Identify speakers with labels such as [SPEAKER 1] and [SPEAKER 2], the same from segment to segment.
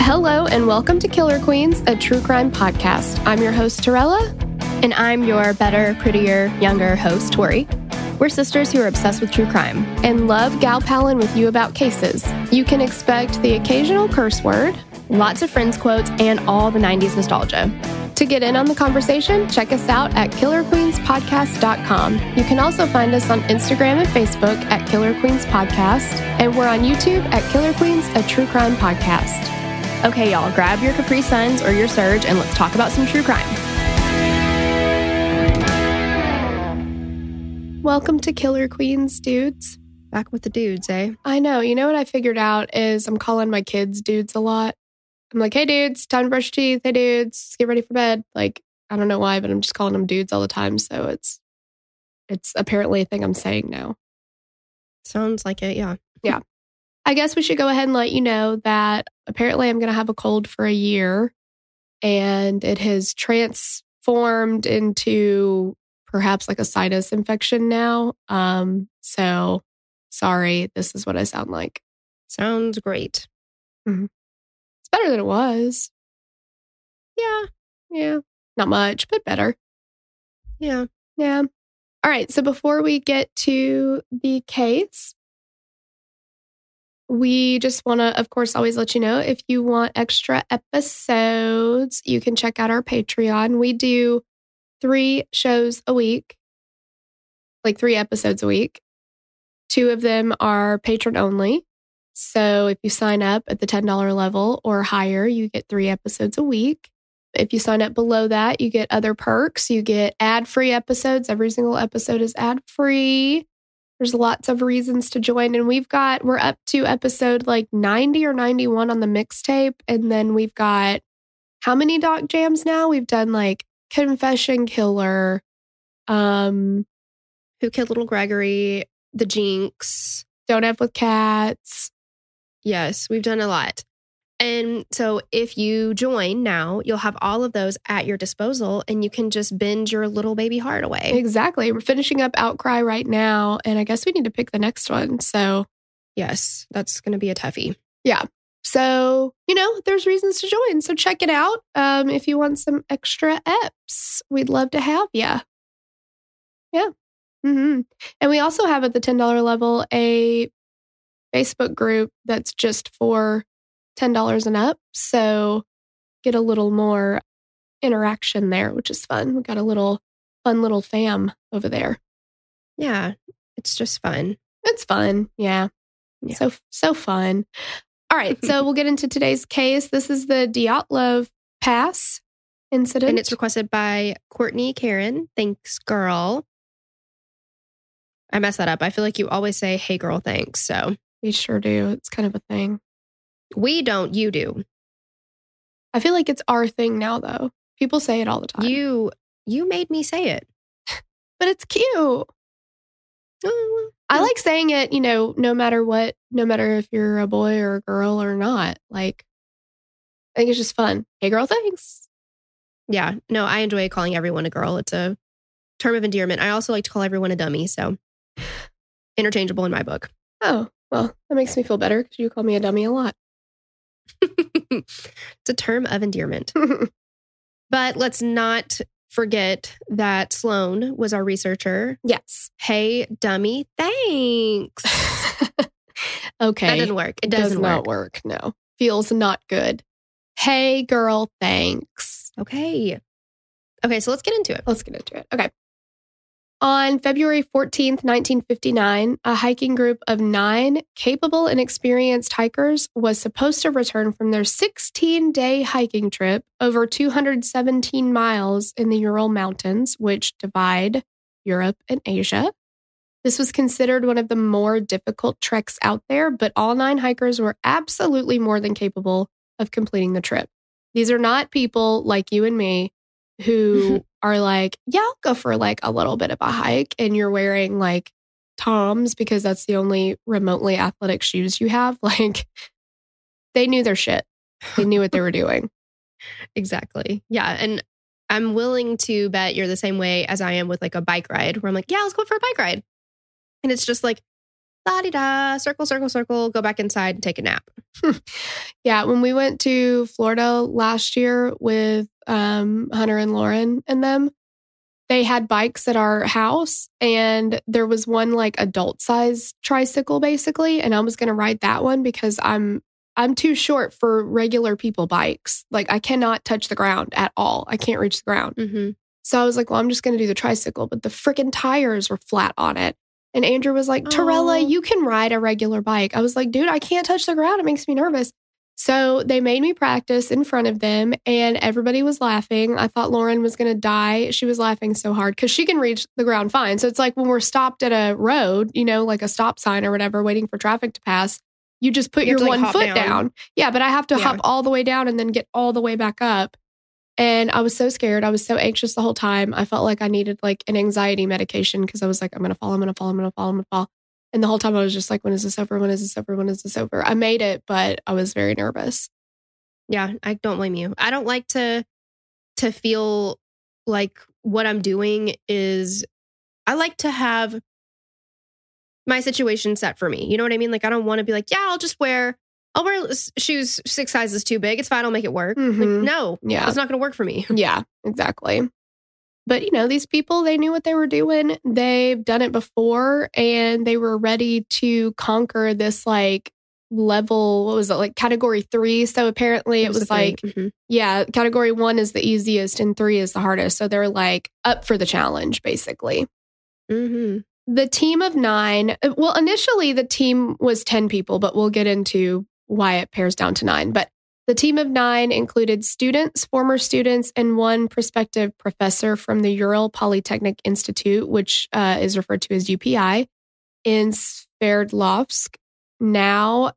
[SPEAKER 1] Hello and welcome to Killer Queens, a true crime podcast. I'm your host, Torella.
[SPEAKER 2] And I'm your better, prettier, younger host, Tori. We're sisters who are obsessed with true crime
[SPEAKER 1] and love gal-palin with you about cases. You can expect the occasional curse word,
[SPEAKER 2] lots of Friends quotes, and all the 90s nostalgia.
[SPEAKER 1] To get in on the conversation, check us out at killerqueenspodcast.com. You can also find us on Instagram and Facebook at Killer Queens Podcast, and we're on YouTube at Killer Queens, a true crime podcast.
[SPEAKER 2] Okay, y'all, grab your Capri Suns or your Surge and let's talk about some true crime.
[SPEAKER 1] Welcome to Killer Queens, dudes.
[SPEAKER 2] Back with the dudes, eh?
[SPEAKER 1] I know. You know what I figured out is I'm calling my kids dudes a lot. I'm like, hey, dudes, time to brush your teeth. Hey, dudes, get ready for bed. Like, I don't know why, but I'm just calling them dudes all the time. So it's apparently a thing I'm saying now.
[SPEAKER 2] Sounds like it, yeah.
[SPEAKER 1] Yeah. I guess we should go ahead and let you know that apparently I'm going to have a cold for a year and it has transformed into perhaps like a sinus infection now. So sorry, this is what I sound like.
[SPEAKER 2] Sounds great.
[SPEAKER 1] Mm-hmm. It's better than it was. Yeah. Not much, but better.
[SPEAKER 2] Yeah.
[SPEAKER 1] All right. So before we get to the case, we just want to, of course, always let you know if you want extra episodes, you can check out our Patreon. We do 3 shows a week, like 3 episodes a week. 2 of them are patron only. So if you sign up at the $10 level or higher, you get 3 episodes a week. If you sign up below that, you get other perks. You get ad-free episodes. Every single episode is ad-free. There's lots of reasons to join. And we're up to episode like 90 or 91 on the mixtape. And then we've got how many doc jams now? We've done like Confession Killer,
[SPEAKER 2] Who Killed Little Gregory, The Jinx,
[SPEAKER 1] Don't F with Cats.
[SPEAKER 2] Yes, we've done a lot. And so if you join now, you'll have all of those at your disposal and you can just binge your little baby heart away.
[SPEAKER 1] Exactly. We're finishing up Outcry right now. And I guess we need to pick the next one. So
[SPEAKER 2] yes, that's going to be a toughie.
[SPEAKER 1] Yeah. So, there's reasons to join. So check it out. If you want some extra eps, we'd love to have you. Yeah. Mm-hmm. And we also have at the $10 level a Facebook group that's just for $10 and up. So get a little more interaction there, which is fun. We got a fun little fam over there.
[SPEAKER 2] Yeah, it's just fun.
[SPEAKER 1] It's fun. Yeah. So fun. All right. So we'll get into today's case. This is the Dyatlov Pass incident.
[SPEAKER 2] And it's requested by Courtney Karen. Thanks, girl. I messed that up. I feel like you always say, hey, girl, thanks. So
[SPEAKER 1] we sure do. It's kind of a thing.
[SPEAKER 2] We don't. You do.
[SPEAKER 1] I feel like it's our thing now, though. People say it all the time.
[SPEAKER 2] You made me say it.
[SPEAKER 1] But it's cute.
[SPEAKER 2] Oh,
[SPEAKER 1] I like saying it, no matter what, no matter if you're a boy or a girl or not. Like, I think it's just fun. Hey, girl, thanks.
[SPEAKER 2] Yeah. No, I enjoy calling everyone a girl. It's a term of endearment. I also like to call everyone a dummy. So interchangeable in my book.
[SPEAKER 1] Oh, well, that makes me feel better because you call me a dummy a lot.
[SPEAKER 2] It's a term of endearment. But let's not forget that Sloan was our researcher.
[SPEAKER 1] Yes.
[SPEAKER 2] Hey, dummy, thanks.
[SPEAKER 1] Okay.
[SPEAKER 2] That didn't work. It
[SPEAKER 1] does not work. No. Feels not good. Hey, girl, thanks.
[SPEAKER 2] Okay, so let's get into it.
[SPEAKER 1] Okay. On February 14th, 1959, a hiking group of 9 capable and experienced hikers was supposed to return from their 16-day hiking trip over 217 miles in the Ural Mountains, which divide Europe and Asia. This was considered one of the more difficult treks out there, but all 9 hikers were absolutely more than capable of completing the trip. These are not people like you and me who are like, yeah, I'll go for like a little bit of a hike. And you're wearing like Toms because that's the only remotely athletic shoes you have. Like, they knew their shit. They knew what they were doing.
[SPEAKER 2] Exactly. Yeah. And I'm willing to bet you're the same way as I am with like a bike ride where I'm like, yeah, let's go for a bike ride. And it's just like, la-di-da, circle, circle, circle, go back inside and take a nap.
[SPEAKER 1] Yeah, when we went to Florida last year with Hunter and Lauren and them, they had bikes at our house, and there was one like adult size tricycle basically, and I was going to ride that one because I'm too short for regular people bikes. Like I cannot touch the ground at all. I can't reach the ground.
[SPEAKER 2] Mm-hmm.
[SPEAKER 1] So I was like, well, I'm just going to do the tricycle, but the freaking tires were flat on it. And Andrew was like, Torella, you can ride a regular bike. I was like, dude, I can't touch the ground. It makes me nervous. So they made me practice in front of them, and everybody was laughing. I thought Lauren was going to die. She was laughing so hard because she can reach the ground fine. So it's like when we're stopped at a road, you know, like a stop sign or whatever, waiting for traffic to pass, you just put your one foot down. Yeah, but I have to hop all the way down and then get all the way back up. And I was so scared. I was so anxious the whole time. I felt like I needed like an anxiety medication because I was like, I'm going to fall, I'm going to fall, I'm going to fall, I'm going to fall. And the whole time I was just like, when is this over? When is this over? When is this over? I made it, but I was very nervous.
[SPEAKER 2] Yeah, I don't blame you. I don't like to feel like what I'm doing is, I like to have my situation set for me. You know what I mean? Like, I don't want to be like, yeah, I'll wear shoes 6 sizes too big. It's fine. I'll make it work.
[SPEAKER 1] Mm-hmm.
[SPEAKER 2] Like, no, it's not going to work for me.
[SPEAKER 1] Yeah, exactly. But, you know, these people, they knew what they were doing. They've done it before, and they were ready to conquer this like level. What was it? Like category 3. So apparently it was like, yeah, category 1 is the easiest and 3 is the hardest. So they're like up for the challenge, basically.
[SPEAKER 2] Mm-hmm.
[SPEAKER 1] The team of 9, well, initially the team was 10 people, but we'll get into why it pairs down to 9. But the team of 9 included students, former students, and one prospective professor from the Ural Polytechnic Institute, which is referred to as UPI, in Sverdlovsk, now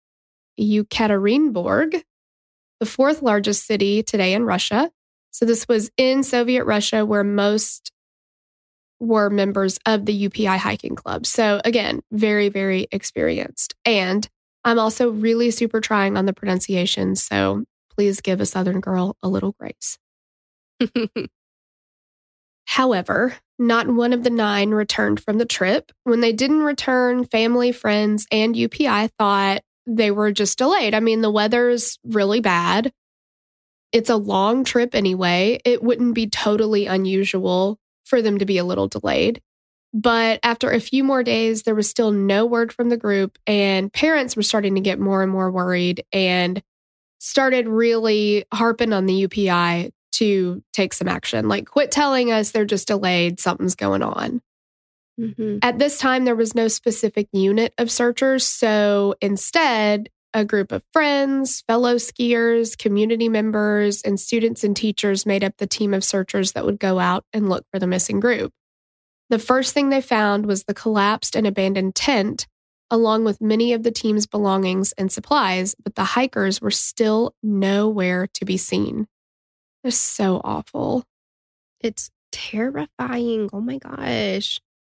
[SPEAKER 1] Yekaterinburg, the 4th largest city today in Russia. So this was in Soviet Russia, where most were members of the UPI hiking club. So again, very, very experienced. And I'm also really super trying on the pronunciation, so please give a Southern girl a little grace. However, not one of the 9 returned from the trip. When they didn't return, family, friends, and UPI thought they were just delayed. I mean, the weather's really bad. It's a long trip anyway. It wouldn't be totally unusual for them to be a little delayed. But after a few more days, there was still no word from the group, and parents were starting to get more and more worried and started really harping on the UPI to take some action. Like, quit telling us they're just delayed. Something's going on. Mm-hmm. At this time, there was no specific unit of searchers. So instead, a group of friends, fellow skiers, community members, and students and teachers made up the team of searchers that would go out and look for the missing group. The first thing they found was the collapsed and abandoned tent, along with many of the team's belongings and supplies, but the hikers were still nowhere to be seen. It's so awful.
[SPEAKER 2] It's terrifying. Oh my gosh.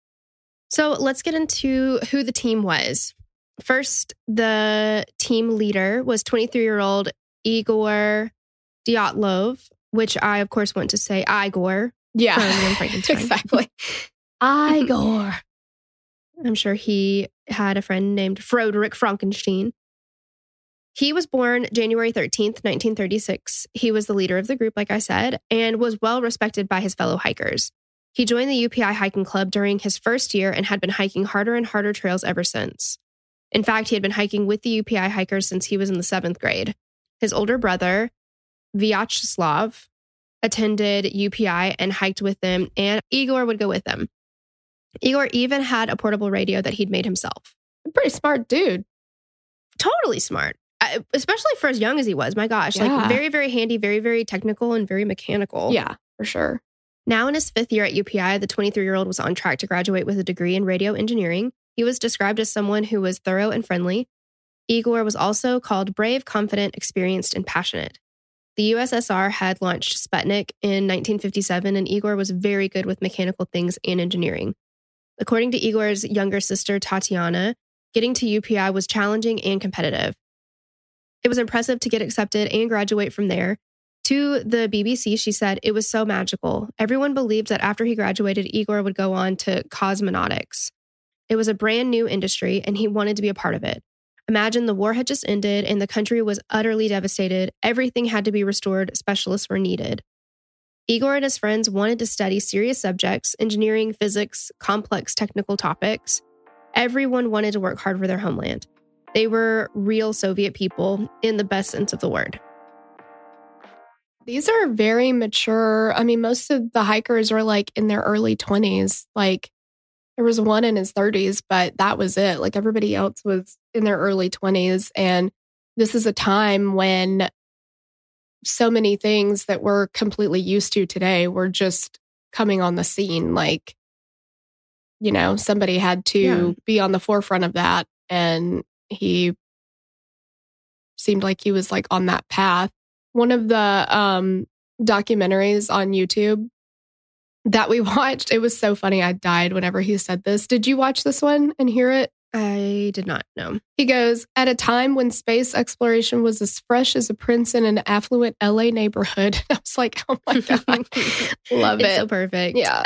[SPEAKER 2] So let's get into who the team was. First, the team leader was 23-year-old Igor Dyatlov, which I, of course, want to say Igor.
[SPEAKER 1] Yeah,
[SPEAKER 2] from Frankenstein.
[SPEAKER 1] Exactly. Igor.
[SPEAKER 2] I'm sure he had a friend named Frederick Frankenstein. He was born January 13th, 1936. He was the leader of the group, like I said, and was well respected by his fellow hikers. He joined the UPI hiking club during his first year and had been hiking harder and harder trails ever since. In fact, he had been hiking with the UPI hikers since he was in the 7th grade. His older brother, Vyacheslav, attended UPI and hiked with them, and Igor would go with them. Igor even had a portable radio that he'd made himself.
[SPEAKER 1] Pretty smart dude.
[SPEAKER 2] Totally smart, especially for as young as he was. My gosh, like very, very handy, very, very technical, and very mechanical.
[SPEAKER 1] Yeah, for sure.
[SPEAKER 2] Now in his 5th year at UPI, the 23-year-old was on track to graduate with a degree in radio engineering. He was described as someone who was thorough and friendly. Igor was also called brave, confident, experienced, and passionate. The USSR had launched Sputnik in 1957, and Igor was very good with mechanical things and engineering. According to Igor's younger sister, Tatiana, getting to UPI was challenging and competitive. It was impressive to get accepted and graduate from there. To the BBC, she said, it was so magical. Everyone believed that after he graduated, Igor would go on to cosmonautics. It was a brand new industry, and he wanted to be a part of it. Imagine the war had just ended and the country was utterly devastated. Everything had to be restored. Specialists were needed. Igor and his friends wanted to study serious subjects, engineering, physics, complex technical topics. Everyone wanted to work hard for their homeland. They were real Soviet people in the best sense of the word.
[SPEAKER 1] These are very mature. I mean, most of the hikers are like in their early 20s. Like there was one in his 30s, but that was it. Like everybody else was in their early 20s. And this is a time when so many things that we're completely used to today were just coming on the scene. Like, you know, somebody had to be on the forefront of that. And he seemed like he was like on that path. One of the documentaries on YouTube that we watched, it was so funny. I died whenever he said this. Did you watch this one and hear it?
[SPEAKER 2] I did not know.
[SPEAKER 1] He goes, at a time when space exploration was as fresh as a prince in an affluent LA neighborhood. I was like, oh my God, love it.
[SPEAKER 2] It's so perfect.
[SPEAKER 1] Yeah.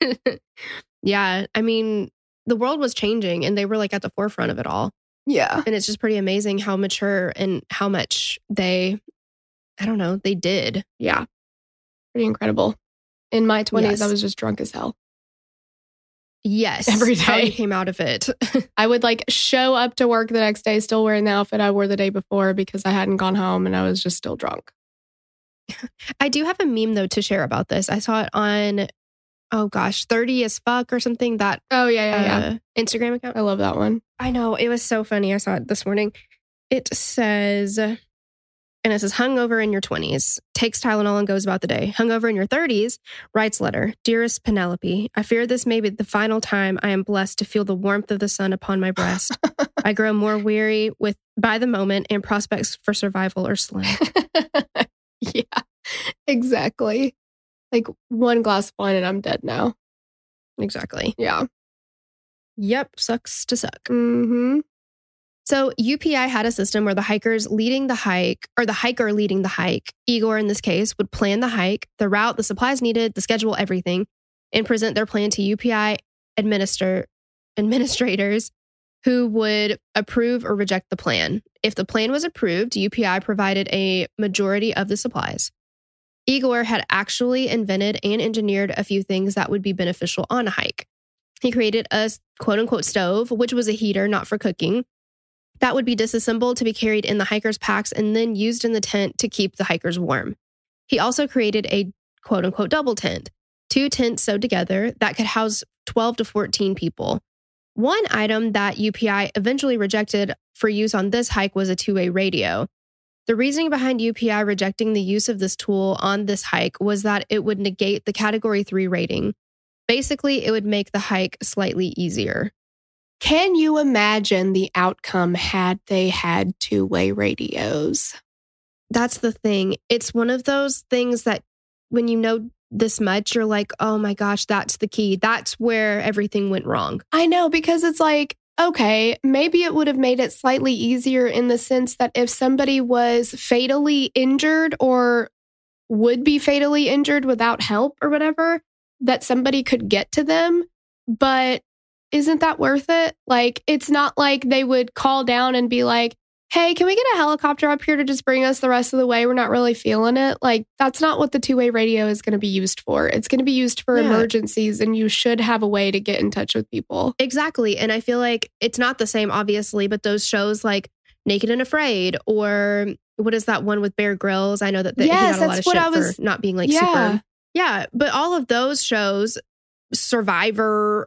[SPEAKER 2] Yeah. I mean, the world was changing and they were like at the forefront of it all.
[SPEAKER 1] Yeah.
[SPEAKER 2] And it's just pretty amazing how mature and how much they did.
[SPEAKER 1] Yeah. Pretty incredible. In my 20s,
[SPEAKER 2] Yes.
[SPEAKER 1] I was just drunk as hell.
[SPEAKER 2] Yes.
[SPEAKER 1] Every
[SPEAKER 2] How
[SPEAKER 1] day.
[SPEAKER 2] you came out of it.
[SPEAKER 1] I would like show up to work the next day still wearing the outfit I wore the day before because I hadn't gone home and I was just still drunk.
[SPEAKER 2] I do have a meme though to share about this. I saw it on, 30 as fuck or something, that
[SPEAKER 1] Oh, yeah.
[SPEAKER 2] Instagram account.
[SPEAKER 1] I love that one.
[SPEAKER 2] I know. It was so funny. I saw it this morning. It says, hungover in your 20s, takes Tylenol and goes about the day. Hungover in your 30s, writes letter. Dearest Penelope, I fear this may be the final time I am blessed to feel the warmth of the sun upon my breast. I grow more weary by the moment and prospects for survival are slim.
[SPEAKER 1] Yeah, exactly. Like one glass of wine and I'm dead now.
[SPEAKER 2] Exactly.
[SPEAKER 1] Yeah.
[SPEAKER 2] Yep. Sucks to suck.
[SPEAKER 1] Mm-hmm.
[SPEAKER 2] So UPI had a system where the hiker leading the hike, Igor in this case, would plan the hike, the route, the supplies needed, the schedule, everything, and present their plan to UPI administrators who would approve or reject the plan. If the plan was approved, UPI provided a majority of the supplies. Igor had actually invented and engineered a few things that would be beneficial on a hike. He created a quote-unquote stove, which was a heater not for cooking, that would be disassembled to be carried in the hikers' packs and then used in the tent to keep the hikers warm. He also created a quote-unquote double tent, 2 tents sewed together that could house 12 to 14 people. One item that UPI eventually rejected for use on this hike was a two-way radio. The reasoning behind UPI rejecting the use of this tool on this hike was that it would negate the Category 3 rating. Basically, it would make the hike slightly easier.
[SPEAKER 1] Can you imagine the outcome had they had two-way radios?
[SPEAKER 2] That's the thing. It's one of those things that when you know this much, you're like, oh my gosh, that's the key. That's where everything went wrong.
[SPEAKER 1] I know, because it's like, okay, maybe it would have made it slightly easier in the sense that if somebody was fatally injured or would be fatally injured without help or whatever, that somebody could get to them. But isn't that worth it? Like, it's not like they would call down and be like, hey, can we get a helicopter up here to just bring us the rest of the way? We're not really feeling it. Like, that's not what the two-way radio is going to be used for. It's going to be used for emergencies, and you should have a way to get in touch with people.
[SPEAKER 2] Exactly. And I feel like it's not the same, obviously, but those shows like Naked and Afraid, or what is that one with Bear Grylls? I know that he got a lot of shit for not being like super. Yeah. But all of those shows, Survivor,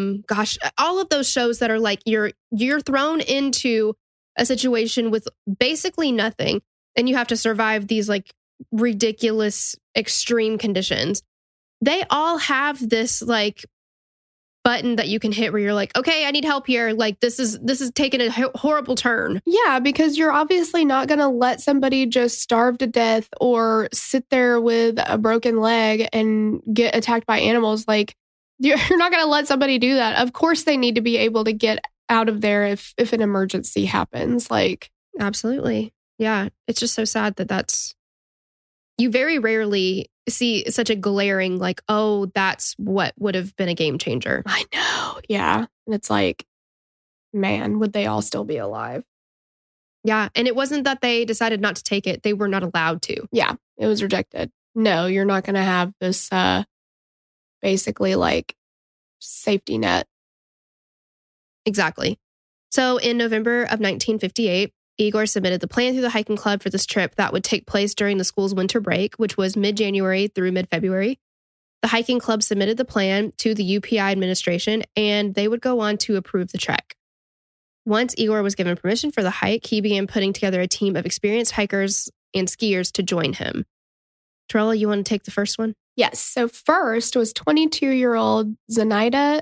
[SPEAKER 2] all of those shows that are like you're thrown into a situation with basically nothing and you have to survive these like ridiculous extreme conditions. They all have this like button that you can hit where you're like, okay, I need help here. Like this is taking a horrible turn.
[SPEAKER 1] Yeah, because you're obviously not going to let somebody just starve to death or sit there with a broken leg and get attacked by animals. Like, you're not going to let somebody do that. Of course, they need to be able to get out of there if an emergency happens. Like,
[SPEAKER 2] absolutely. Yeah. It's just so sad that you very rarely see such a glaring, like, oh, that's what would have been a game changer.
[SPEAKER 1] I know. Yeah. And it's like, man, would they all still be alive?
[SPEAKER 2] Yeah. And it wasn't that they decided not to take it. They were not allowed to.
[SPEAKER 1] Yeah. It was rejected. No, you're not going to have this basically like safety net.
[SPEAKER 2] Exactly. So in November of 1958, Igor submitted the plan through the hiking club for this trip that would take place during the school's winter break, which was mid-January through mid-February. The hiking club submitted the plan to the UPI administration, and they would go on to approve the trek. Once Igor was given permission for the hike, he began putting together a team of experienced hikers and skiers to join him. Torella, you want to take the first one?
[SPEAKER 1] Yes. So first was 22-year-old Zena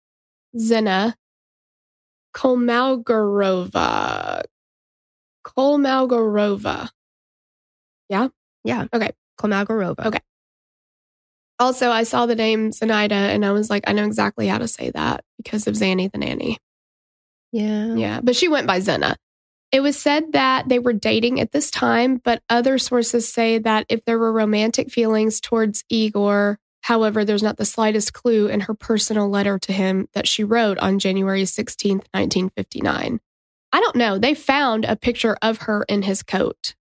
[SPEAKER 1] Kolmogorova. Yeah?
[SPEAKER 2] Yeah.
[SPEAKER 1] Okay.
[SPEAKER 2] Kolmogorova.
[SPEAKER 1] Okay. Also, I saw the name Zenaida and I was like, I know exactly how to say that because of Zanny the Nanny.
[SPEAKER 2] Yeah.
[SPEAKER 1] Yeah. But she went by Zena. It was said that they were dating at this time, but other sources say that if there were romantic feelings towards Igor, however, there's not the slightest clue in her personal letter to him that she wrote on January 16th, 1959. I don't know. They found a picture of her in his coat,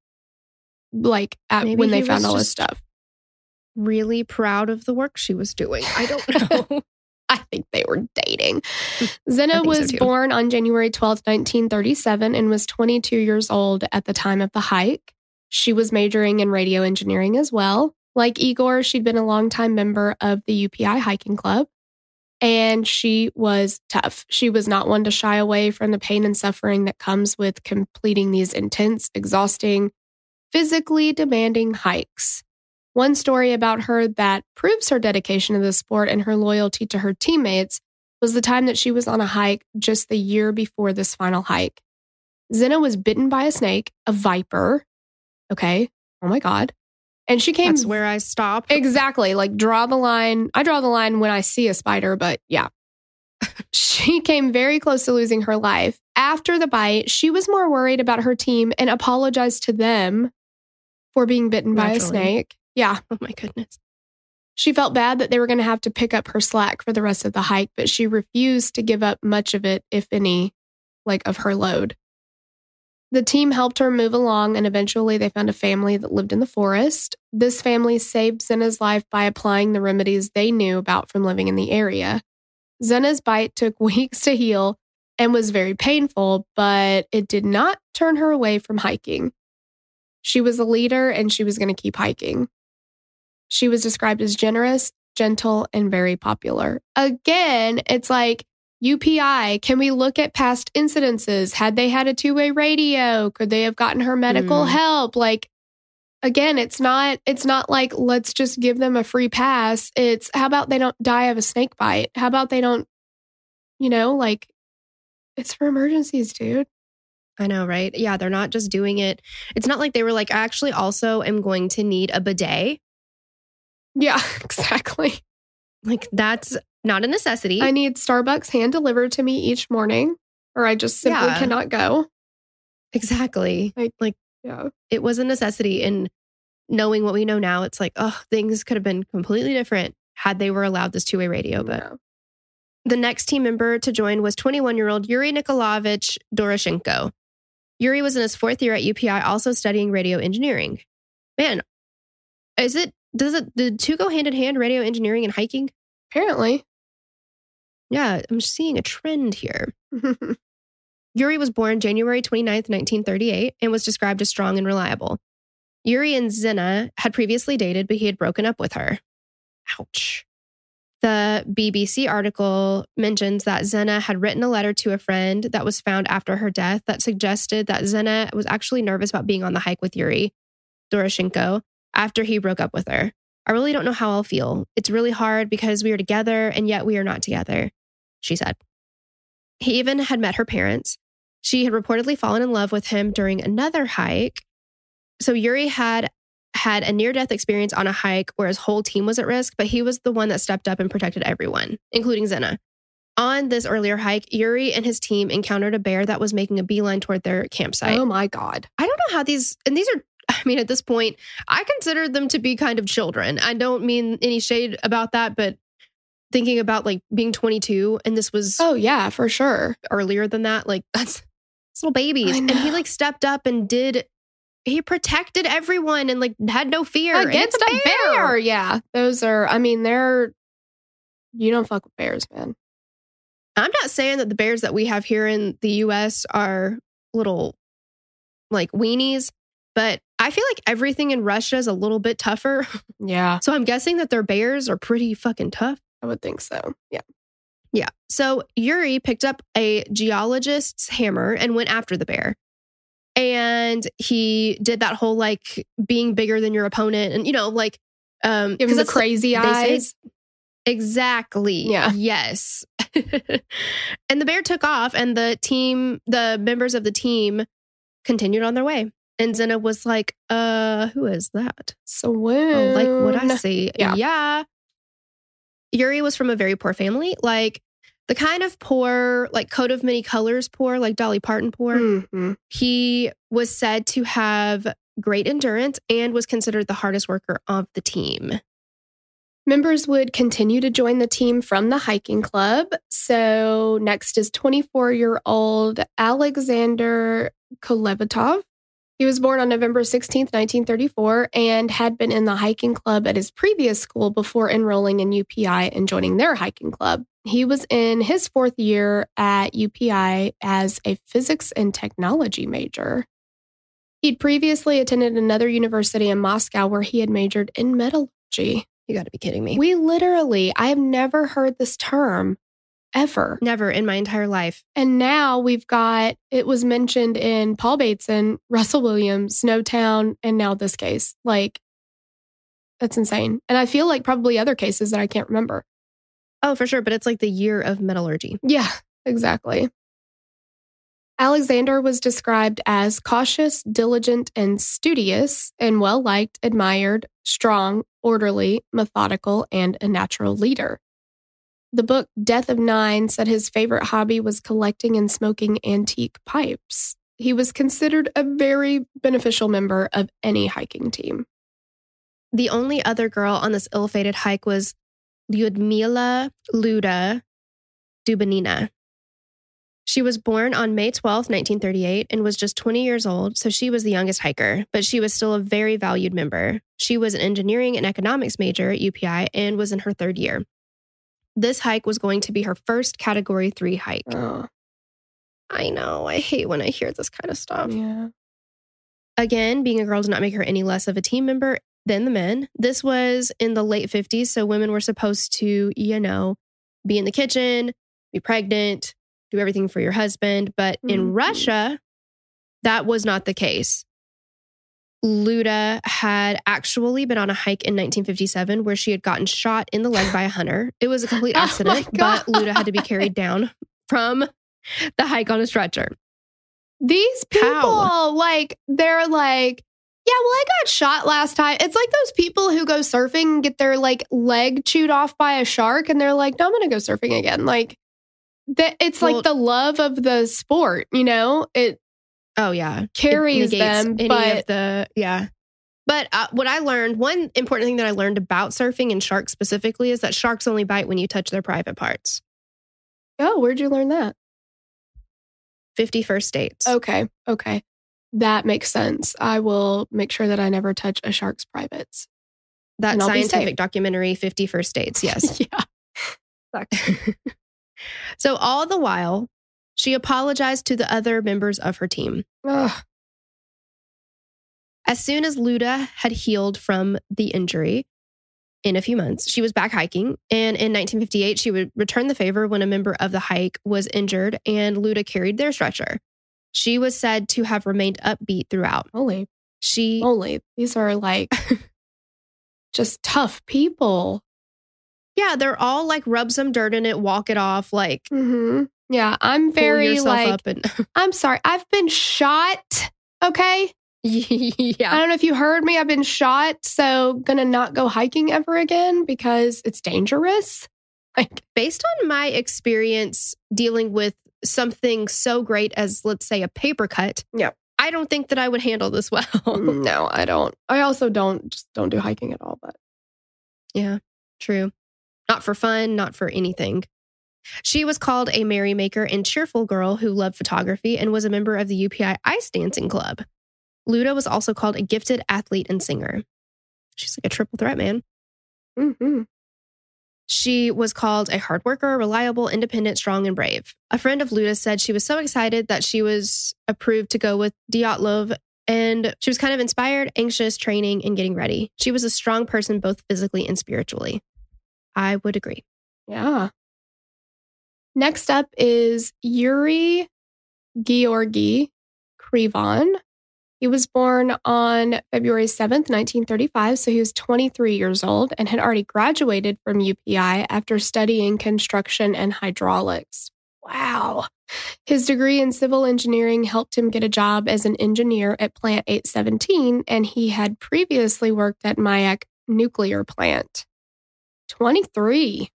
[SPEAKER 1] like when they found all his stuff.
[SPEAKER 2] Really proud of the work she was doing. I don't know.
[SPEAKER 1] I think they were dating. Zena was born on January 12th, 1937, and was 22 years old at the time of the hike. She was majoring in radio engineering as well. Like Igor, she'd been a longtime member of the UPI hiking club, and she was tough. She was not one to shy away from the pain and suffering that comes with completing these intense, exhausting, physically demanding hikes. One story about her that proves her dedication to the sport and her loyalty to her teammates was the time that she was on a hike just the year before this final hike. Zena was bitten by a snake, a viper. Okay. Oh my God. And she came...
[SPEAKER 2] That's where I stopped.
[SPEAKER 1] Exactly. Like draw the line. I draw the line when I see a spider, but yeah. She came very close to losing her life. After the bite, she was more worried about her team and apologized to them for being bitten by a snake. Yeah.
[SPEAKER 2] Oh my goodness.
[SPEAKER 1] She felt bad that they were going to have to pick up her slack for the rest of the hike, but she refused to give up much of it, if any, like of her load. The team helped her move along, and eventually they found a family that lived in the forest. This family saved Zena's life by applying the remedies they knew about from living in the area. Zena's bite took weeks to heal and was very painful, but it did not turn her away from hiking. She was a leader and she was going to keep hiking. She was described as generous, gentle, and very popular. Again, it's like UPI. Can we look at past incidences? Had they had a two-way radio? Could they have gotten her medical help? Like, again, it's not like, let's just give them a free pass. It's how about they don't die of a snake bite? How about they don't, like, it's for emergencies, dude.
[SPEAKER 2] I know, right? Yeah, they're not just doing it. It's not like they were like, I actually also am going to need a bidet.
[SPEAKER 1] Yeah, exactly.
[SPEAKER 2] Like, that's not a necessity.
[SPEAKER 1] I need Starbucks hand delivered to me each morning, or I just simply cannot go.
[SPEAKER 2] Exactly. Like,
[SPEAKER 1] yeah,
[SPEAKER 2] it was a necessity. And knowing what we know now, it's like, oh, things could have been completely different had they were allowed this two-way radio. But the next team member to join was 21-year-old Yuri Nikolaevich Doroshenko. Yuri was in his fourth year at UPI, also studying radio engineering. Man, does the two go hand in hand, radio engineering and hiking?
[SPEAKER 1] Apparently.
[SPEAKER 2] Yeah, I'm seeing a trend here. Yuri was born January 29th, 1938, and was described as strong and reliable. Yuri and Zena had previously dated, but he had broken up with her. Ouch. The BBC article mentions that Zena had written a letter to a friend that was found after her death that suggested that Zena was actually nervous about being on the hike with Yuri Doroshenko after he broke up with her. I really don't know how I'll feel. It's really hard because we are together and yet we are not together, she said. He even had met her parents. She had reportedly fallen in love with him during another hike. So Yuri had a near-death experience on a hike where his whole team was at risk, but he was the one that stepped up and protected everyone, including Zena. On this earlier hike, Yuri and his team encountered a bear that was making a beeline toward their campsite.
[SPEAKER 1] Oh my God.
[SPEAKER 2] I don't know how these are I mean, at this point, I consider them to be kind of children. I don't mean any shade about that, but thinking about like being 22 and this was
[SPEAKER 1] Oh, yeah, for sure.
[SPEAKER 2] earlier than that, like that's little babies. And he like stepped up and he protected everyone and like had no fear.
[SPEAKER 1] Against a bear. Yeah. Those are, I mean, you don't fuck with bears, man.
[SPEAKER 2] I'm not saying that the bears that we have here in the US are little like weenies, but I feel like everything in Russia is a little bit tougher.
[SPEAKER 1] Yeah.
[SPEAKER 2] So I'm guessing that their bears are pretty fucking tough.
[SPEAKER 1] I would think so. Yeah.
[SPEAKER 2] Yeah. So Yuri picked up a geologist's hammer and went after the bear. And he did that whole like being bigger than your opponent and, like,
[SPEAKER 1] give him the crazy eyes.
[SPEAKER 2] Exactly.
[SPEAKER 1] Yeah.
[SPEAKER 2] Yes. And the bear took off and the members of the team continued on their way. And Zena was like, who is that?
[SPEAKER 1] Swoon.
[SPEAKER 2] Oh, like what I see.
[SPEAKER 1] Yeah.
[SPEAKER 2] Yuri was from a very poor family, like the kind of poor, like coat of many colors poor, like Dolly Parton poor.
[SPEAKER 1] Mm-hmm.
[SPEAKER 2] He was said to have great endurance and was considered the hardest worker of the team.
[SPEAKER 1] Members would continue to join the team from the hiking club. So next is 24-year-old Alexander Kolevatov. He was born on November 16th, 1934, and had been in the hiking club at his previous school before enrolling in UPI and joining their hiking club. He was in his fourth year at UPI as a physics and technology major. He'd previously attended another university in Moscow where he had majored in metallurgy.
[SPEAKER 2] You got to be kidding me.
[SPEAKER 1] I have never heard this term ever.
[SPEAKER 2] Never in my entire life.
[SPEAKER 1] And now it was mentioned in Paul Bateson, Russell Williams, Snowtown, and now this case. Like, that's insane. And I feel like probably other cases that I can't remember.
[SPEAKER 2] Oh, for sure. But it's like the year of metallurgy.
[SPEAKER 1] Yeah, exactly. Alexander was described as cautious, diligent, and studious, and well-liked, admired, strong, orderly, methodical, and a natural leader. The book Death of Nine said his favorite hobby was collecting and smoking antique pipes. He was considered a very beneficial member of any hiking team.
[SPEAKER 2] The only other girl on this ill-fated hike was Lyudmila Luda Dubanina. She was born on May 12th, 1938, and was just 20 years old, so she was the youngest hiker, but she was still a very valued member. She was an engineering and economics major at UPI and was in her third year. This hike was going to be her first Category 3 hike.
[SPEAKER 1] Oh.
[SPEAKER 2] I know. I hate when I hear this kind of stuff.
[SPEAKER 1] Yeah.
[SPEAKER 2] Again, being a girl did not make her any less of a team member than the men. This was in the late 50s, so women were supposed to, be in the kitchen, be pregnant, do everything for your husband. But in Russia, that was not the case. Luda had actually been on a hike in 1957 where she had gotten shot in the leg by a hunter. It was a complete accident, but Luda had to be carried down from the hike on a stretcher.
[SPEAKER 1] These people, they're like, yeah, well, I got shot last time. It's like those people who go surfing and get their leg chewed off by a shark and they're like, no, I'm going to go surfing again. It's like the love of the sport, it.
[SPEAKER 2] Oh, yeah.
[SPEAKER 1] Carries them.
[SPEAKER 2] But what I learned, one important thing that I learned about surfing and sharks specifically is that sharks only bite when you touch their private parts.
[SPEAKER 1] Oh, where'd you learn that?
[SPEAKER 2] 50 First Dates.
[SPEAKER 1] Okay. That makes sense. I will make sure that I never touch a shark's privates.
[SPEAKER 2] That scientific documentary, 50 First Dates. Yes.
[SPEAKER 1] Yeah. Exactly.
[SPEAKER 2] So all the while, she apologized to the other members of her team.
[SPEAKER 1] Ugh.
[SPEAKER 2] As soon as Luda had healed from the injury, in a few months, she was back hiking. And in 1958, she would return the favor when a member of the hike was injured and Luda carried their stretcher. She was said to have remained upbeat throughout.
[SPEAKER 1] Holy. These are just tough people.
[SPEAKER 2] Yeah, they're all rub some dirt in it, walk it off,
[SPEAKER 1] Mm-hmm. Yeah, I'm very
[SPEAKER 2] up
[SPEAKER 1] I'm sorry, I've been shot, okay?
[SPEAKER 2] Yeah.
[SPEAKER 1] I don't know if you heard me, I've been shot, so gonna not go hiking ever again because it's dangerous.
[SPEAKER 2] Based on my experience dealing with something so great as, let's say, a paper cut,
[SPEAKER 1] yeah,
[SPEAKER 2] I don't think that I would handle this well.
[SPEAKER 1] No, I don't. I also don't do hiking at all, but
[SPEAKER 2] yeah, true. Not for fun, not for anything. She was called a merrymaker and cheerful girl who loved photography and was a member of the UPI Ice Dancing Club. Luda was also called a gifted athlete and singer. She's like a triple threat, man.
[SPEAKER 1] Mm-hmm.
[SPEAKER 2] She was called a hard worker, reliable, independent, strong, and brave. A friend of Luda said she was so excited that she was approved to go with Dyatlov, and she was kind of inspired, anxious, training, and getting ready. She was a strong person, both physically and spiritually. I would agree.
[SPEAKER 1] Yeah. Next up is Yuri Georgy Krivon. He was born on February 7th, 1935, so he was 23 years old and had already graduated from UPI after studying construction and hydraulics. Wow. His degree in civil engineering helped him get a job as an engineer at Plant 817, and he had previously worked at Mayak Nuclear Plant. 23.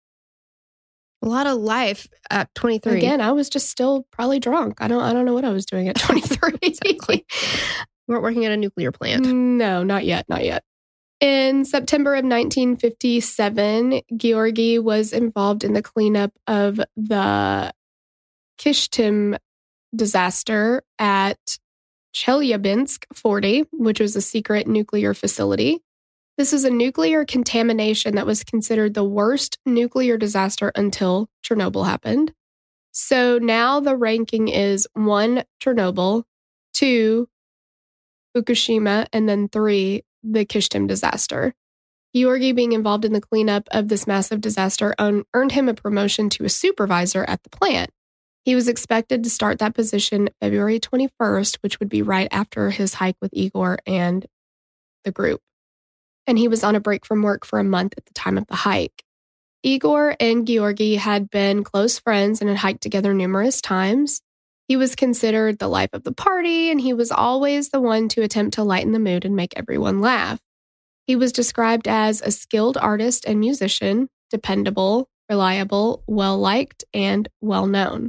[SPEAKER 2] A lot of life at 23.
[SPEAKER 1] Again, I was just still probably drunk. I don't know what I was doing at 23.
[SPEAKER 2] Exactly. You weren't working at a nuclear plant.
[SPEAKER 1] No, not yet. In September of 1957, Georgy was involved in the cleanup of the Kishtim disaster at Chelyabinsk 40, which was a secret nuclear facility. This is a nuclear contamination that was considered the worst nuclear disaster until Chernobyl happened. So now the ranking is 1, Chernobyl, 2, Fukushima, and then 3, the Kishtim disaster. Georgy being involved in the cleanup of this massive disaster earned him a promotion to a supervisor at the plant. He was expected to start that position February 21st, which would be right after his hike with Igor and the group. And he was on a break from work for a month at the time of the hike. Igor and Georgy had been close friends and had hiked together numerous times. He was considered the life of the party, and he was always the one to attempt to lighten the mood and make everyone laugh. He was described as a skilled artist and musician, dependable, reliable, well-liked, and well-known.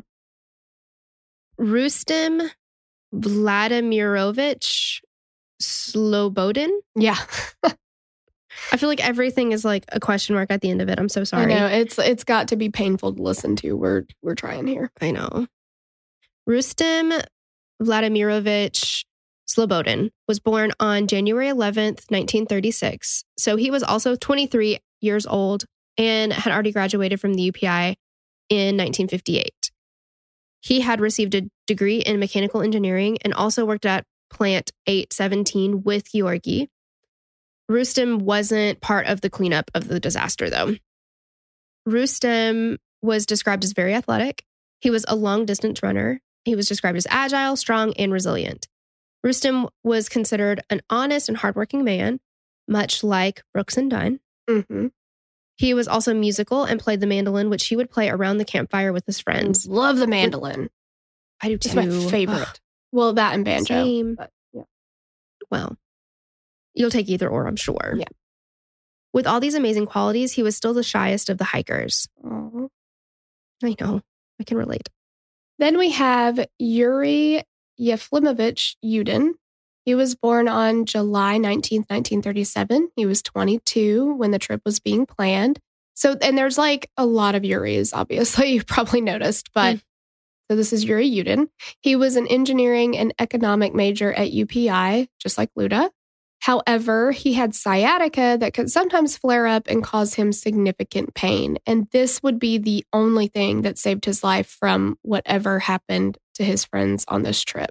[SPEAKER 2] Rustem Vladimirovich Slobodin?
[SPEAKER 1] Yeah.
[SPEAKER 2] I feel like everything is like a question mark at the end of it. I'm so sorry.
[SPEAKER 1] I know. It's got to be painful to listen to. We're trying here.
[SPEAKER 2] I know. Rustem Vladimirovich Slobodin was born on January 11th, 1936. So he was also 23 years old and had already graduated from the UPI in 1958. He had received a degree in mechanical engineering and also worked at Plant 817 with Georgy. Rustem wasn't part of the cleanup of the disaster, though. Rustem was described as very athletic. He was a long-distance runner. He was described as agile, strong, and resilient. Rustem was considered an honest and hardworking man, much like Brooks and Dunn.
[SPEAKER 1] Mm-hmm.
[SPEAKER 2] He was also musical and played the mandolin, which he would play around the campfire with his friends.
[SPEAKER 1] Love the mandolin.
[SPEAKER 2] I do too.
[SPEAKER 1] It's my favorite. Well, that and banjo.
[SPEAKER 2] Same.
[SPEAKER 1] But, yeah.
[SPEAKER 2] Well, you'll take either or, I'm sure.
[SPEAKER 1] Yeah.
[SPEAKER 2] With all these amazing qualities, he was still the shyest of the hikers.
[SPEAKER 1] Aww.
[SPEAKER 2] I know. I can relate.
[SPEAKER 1] Then we have Yuri Yeflimovich Yudin. He was born on July 19th, 1937. He was 22 when the trip was being planned. So, and there's like a lot of Yuris, obviously, you've probably noticed, but so this is Yuri Yudin. He was an engineering and economic major at UPI, just like Luda. However, he had sciatica that could sometimes flare up and cause him significant pain. And this would be the only thing that saved his life from whatever happened to his friends on this trip.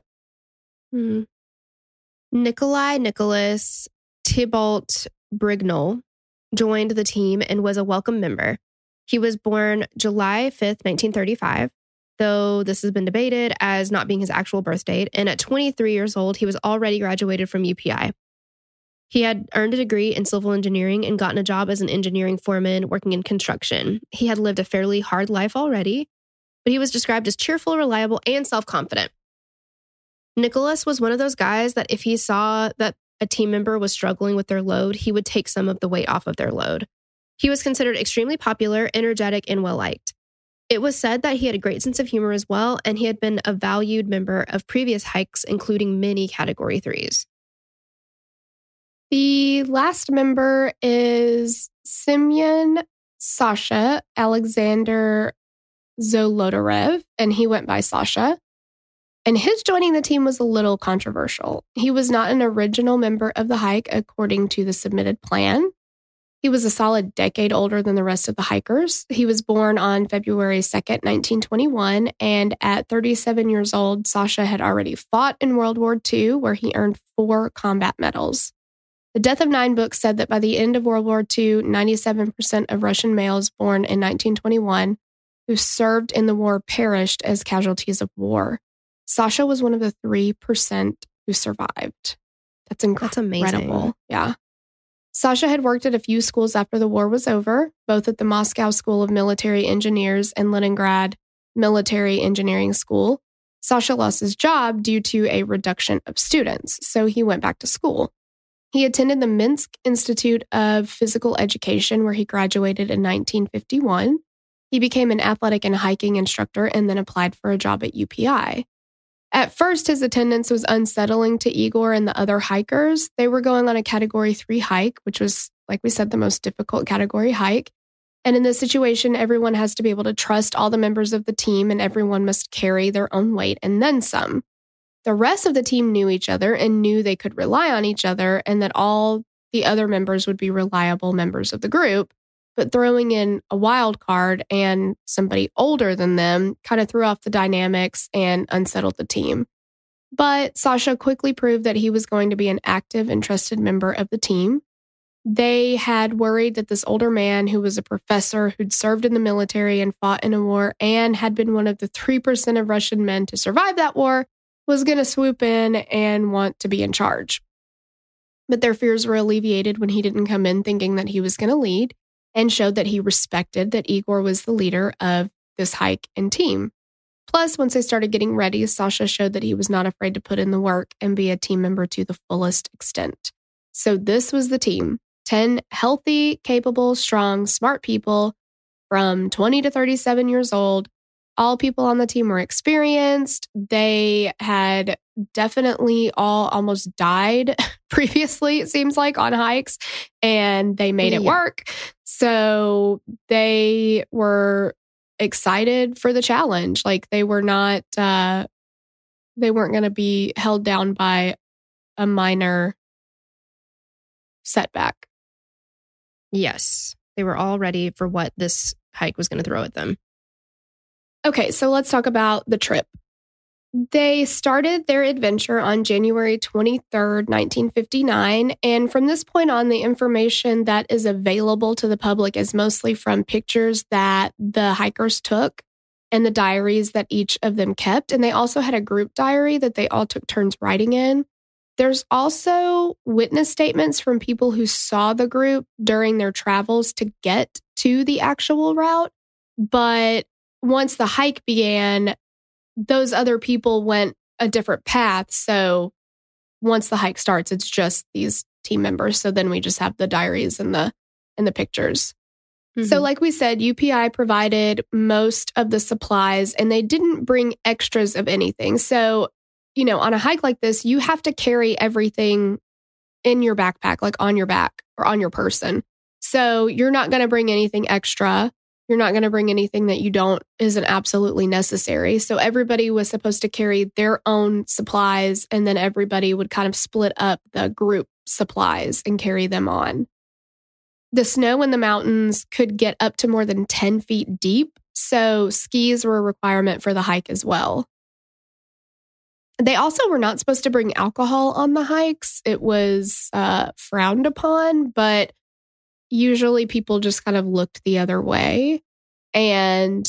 [SPEAKER 2] Nikolai Nicholas Thibault Brignol joined the team and was a welcome member. He was born July 5th, 1935, though this has been debated as not being his actual birth date. And at 23 years old, he was already graduated from UPI. He had earned a degree in civil engineering and gotten a job as an engineering foreman working in construction. He had lived a fairly hard life already, but he was described as cheerful, reliable, and self-confident. Nicholas was one of those guys that if he saw that a team member was struggling with their load, he would take some of the weight off of their load. He was considered extremely popular, energetic, and well-liked. It was said that he had a great sense of humor as well, and he had been a valued member of previous hikes, including many Category 3s.
[SPEAKER 1] The last member is Semyon Sasha Alexander Zolotarev, and he went by Sasha. And his joining the team was a little controversial. He was not an original member of the hike according to the submitted plan. He was a solid decade older than the rest of the hikers. He was born on February 2nd, 1921, and at 37 years old, Sasha had already fought in World War II, where he earned 4 combat medals. The Death of Nine book said that by the end of World War II, 97% of Russian males born in 1921 who served in the war perished as casualties of war. Sasha was one of the 3% who survived. That's incredible.
[SPEAKER 2] That's amazing.
[SPEAKER 1] Yeah. Sasha had worked at a few schools after the war was over, both at the Moscow School of Military Engineers and Leningrad Military Engineering School. Sasha lost his job due to a reduction of students, so he went back to school. He attended the Minsk Institute of Physical Education, where he graduated in 1951. He became an athletic and hiking instructor and then applied for a job at UPI. At first, his attendance was unsettling to Igor and the other hikers. They were going on a Category 3 hike, which was, like we said, the most difficult category hike. And in this situation, everyone has to be able to trust all the members of the team, and everyone must carry their own weight and then some. The rest of the team knew each other and knew they could rely on each other and that all the other members would be reliable members of the group. But throwing in a wild card and somebody older than them kind of threw off the dynamics and unsettled the team. But Sasha quickly proved that he was going to be an active and trusted member of the team. They had worried that this older man, who was a professor who'd served in the military and fought in a war and had been one of the 3% of Russian men to survive that war, was going to swoop in and want to be in charge. But their fears were alleviated when he didn't come in thinking that he was going to lead, and showed that he respected that Igor was the leader of this hike and team. Plus, once they started getting ready, Sasha showed that he was not afraid to put in the work and be a team member to the fullest extent. So this was the team: 10 healthy, capable, strong, smart people from 20 to 37 years old. All people on the team were experienced. They had definitely all almost died previously, it seems like, on hikes, and they made it work. So they were excited for the challenge. Like, they were not, they weren't going to be held down by a minor setback.
[SPEAKER 2] Yes, they were all ready for what this hike was going to throw at them.
[SPEAKER 1] Okay, so let's talk about the trip. They started their adventure on January 23rd, 1959. And from this point on, the information that is available to the public is mostly from pictures that the hikers took and the diaries that each of them kept. And they also had a group diary that they all took turns writing in. There's also witness statements from people who saw the group during their travels to get to the actual route. But once the hike began, those other people went a different path. So once the hike starts, it's just these team members. So then we just have the diaries and the pictures. Mm-hmm. So like we said, UPI provided most of the supplies and they didn't bring extras of anything. So, on a hike like this, you have to carry everything in your backpack, like on your back or on your person. So you're not going to bring anything extra. You're not going to bring anything that isn't absolutely necessary. So everybody was supposed to carry their own supplies, and then everybody would kind of split up the group supplies and carry them on. The snow in the mountains could get up to more than 10 feet deep, so skis were a requirement for the hike as well. They also were not supposed to bring alcohol on the hikes. It was frowned upon, but usually people just kind of looked the other way. And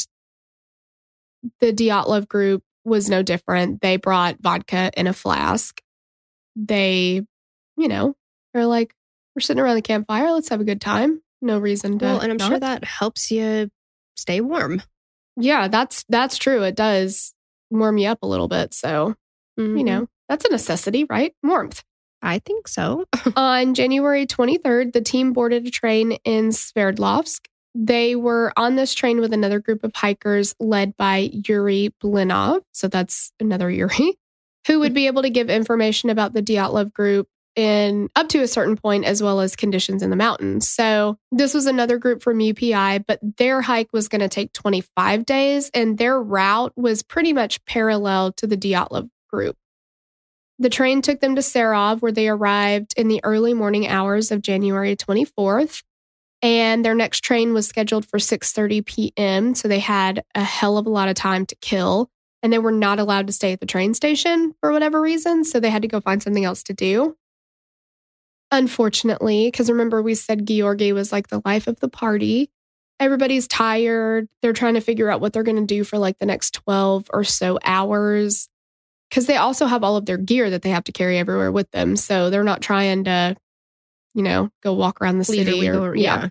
[SPEAKER 1] the Dyatlov group was no different. They brought vodka in a flask. They, they're like, we're sitting around the campfire. Let's have a good time. No reason to.
[SPEAKER 2] Well, and I'm sure that helps you stay warm.
[SPEAKER 1] Yeah, that's true. It does warm you up a little bit. So, that's a necessity, right? Warmth.
[SPEAKER 2] I think so.
[SPEAKER 1] On January 23rd, the team boarded a train in Sverdlovsk. They were on this train with another group of hikers led by Yuri Blinov. So that's another Yuri, who would be able to give information about the Dyatlov group in up to a certain point, as well as conditions in the mountains. So this was another group from UPI, but their hike was going to take 25 days, and their route was pretty much parallel to the Dyatlov group. The train took them to Serov, where they arrived in the early morning hours of January 24th. And their next train was scheduled for 6:30 p.m. So they had a hell of a lot of time to kill. And they were not allowed to stay at the train station for whatever reason. So they had to go find something else to do. Unfortunately, because remember we said Georgi was like the life of the party. Everybody's tired. They're trying to figure out what they're going to do for like the next 12 or so hours. Because they also have all of their gear that they have to carry everywhere with them. So they're not trying to, go walk around the city. Yeah.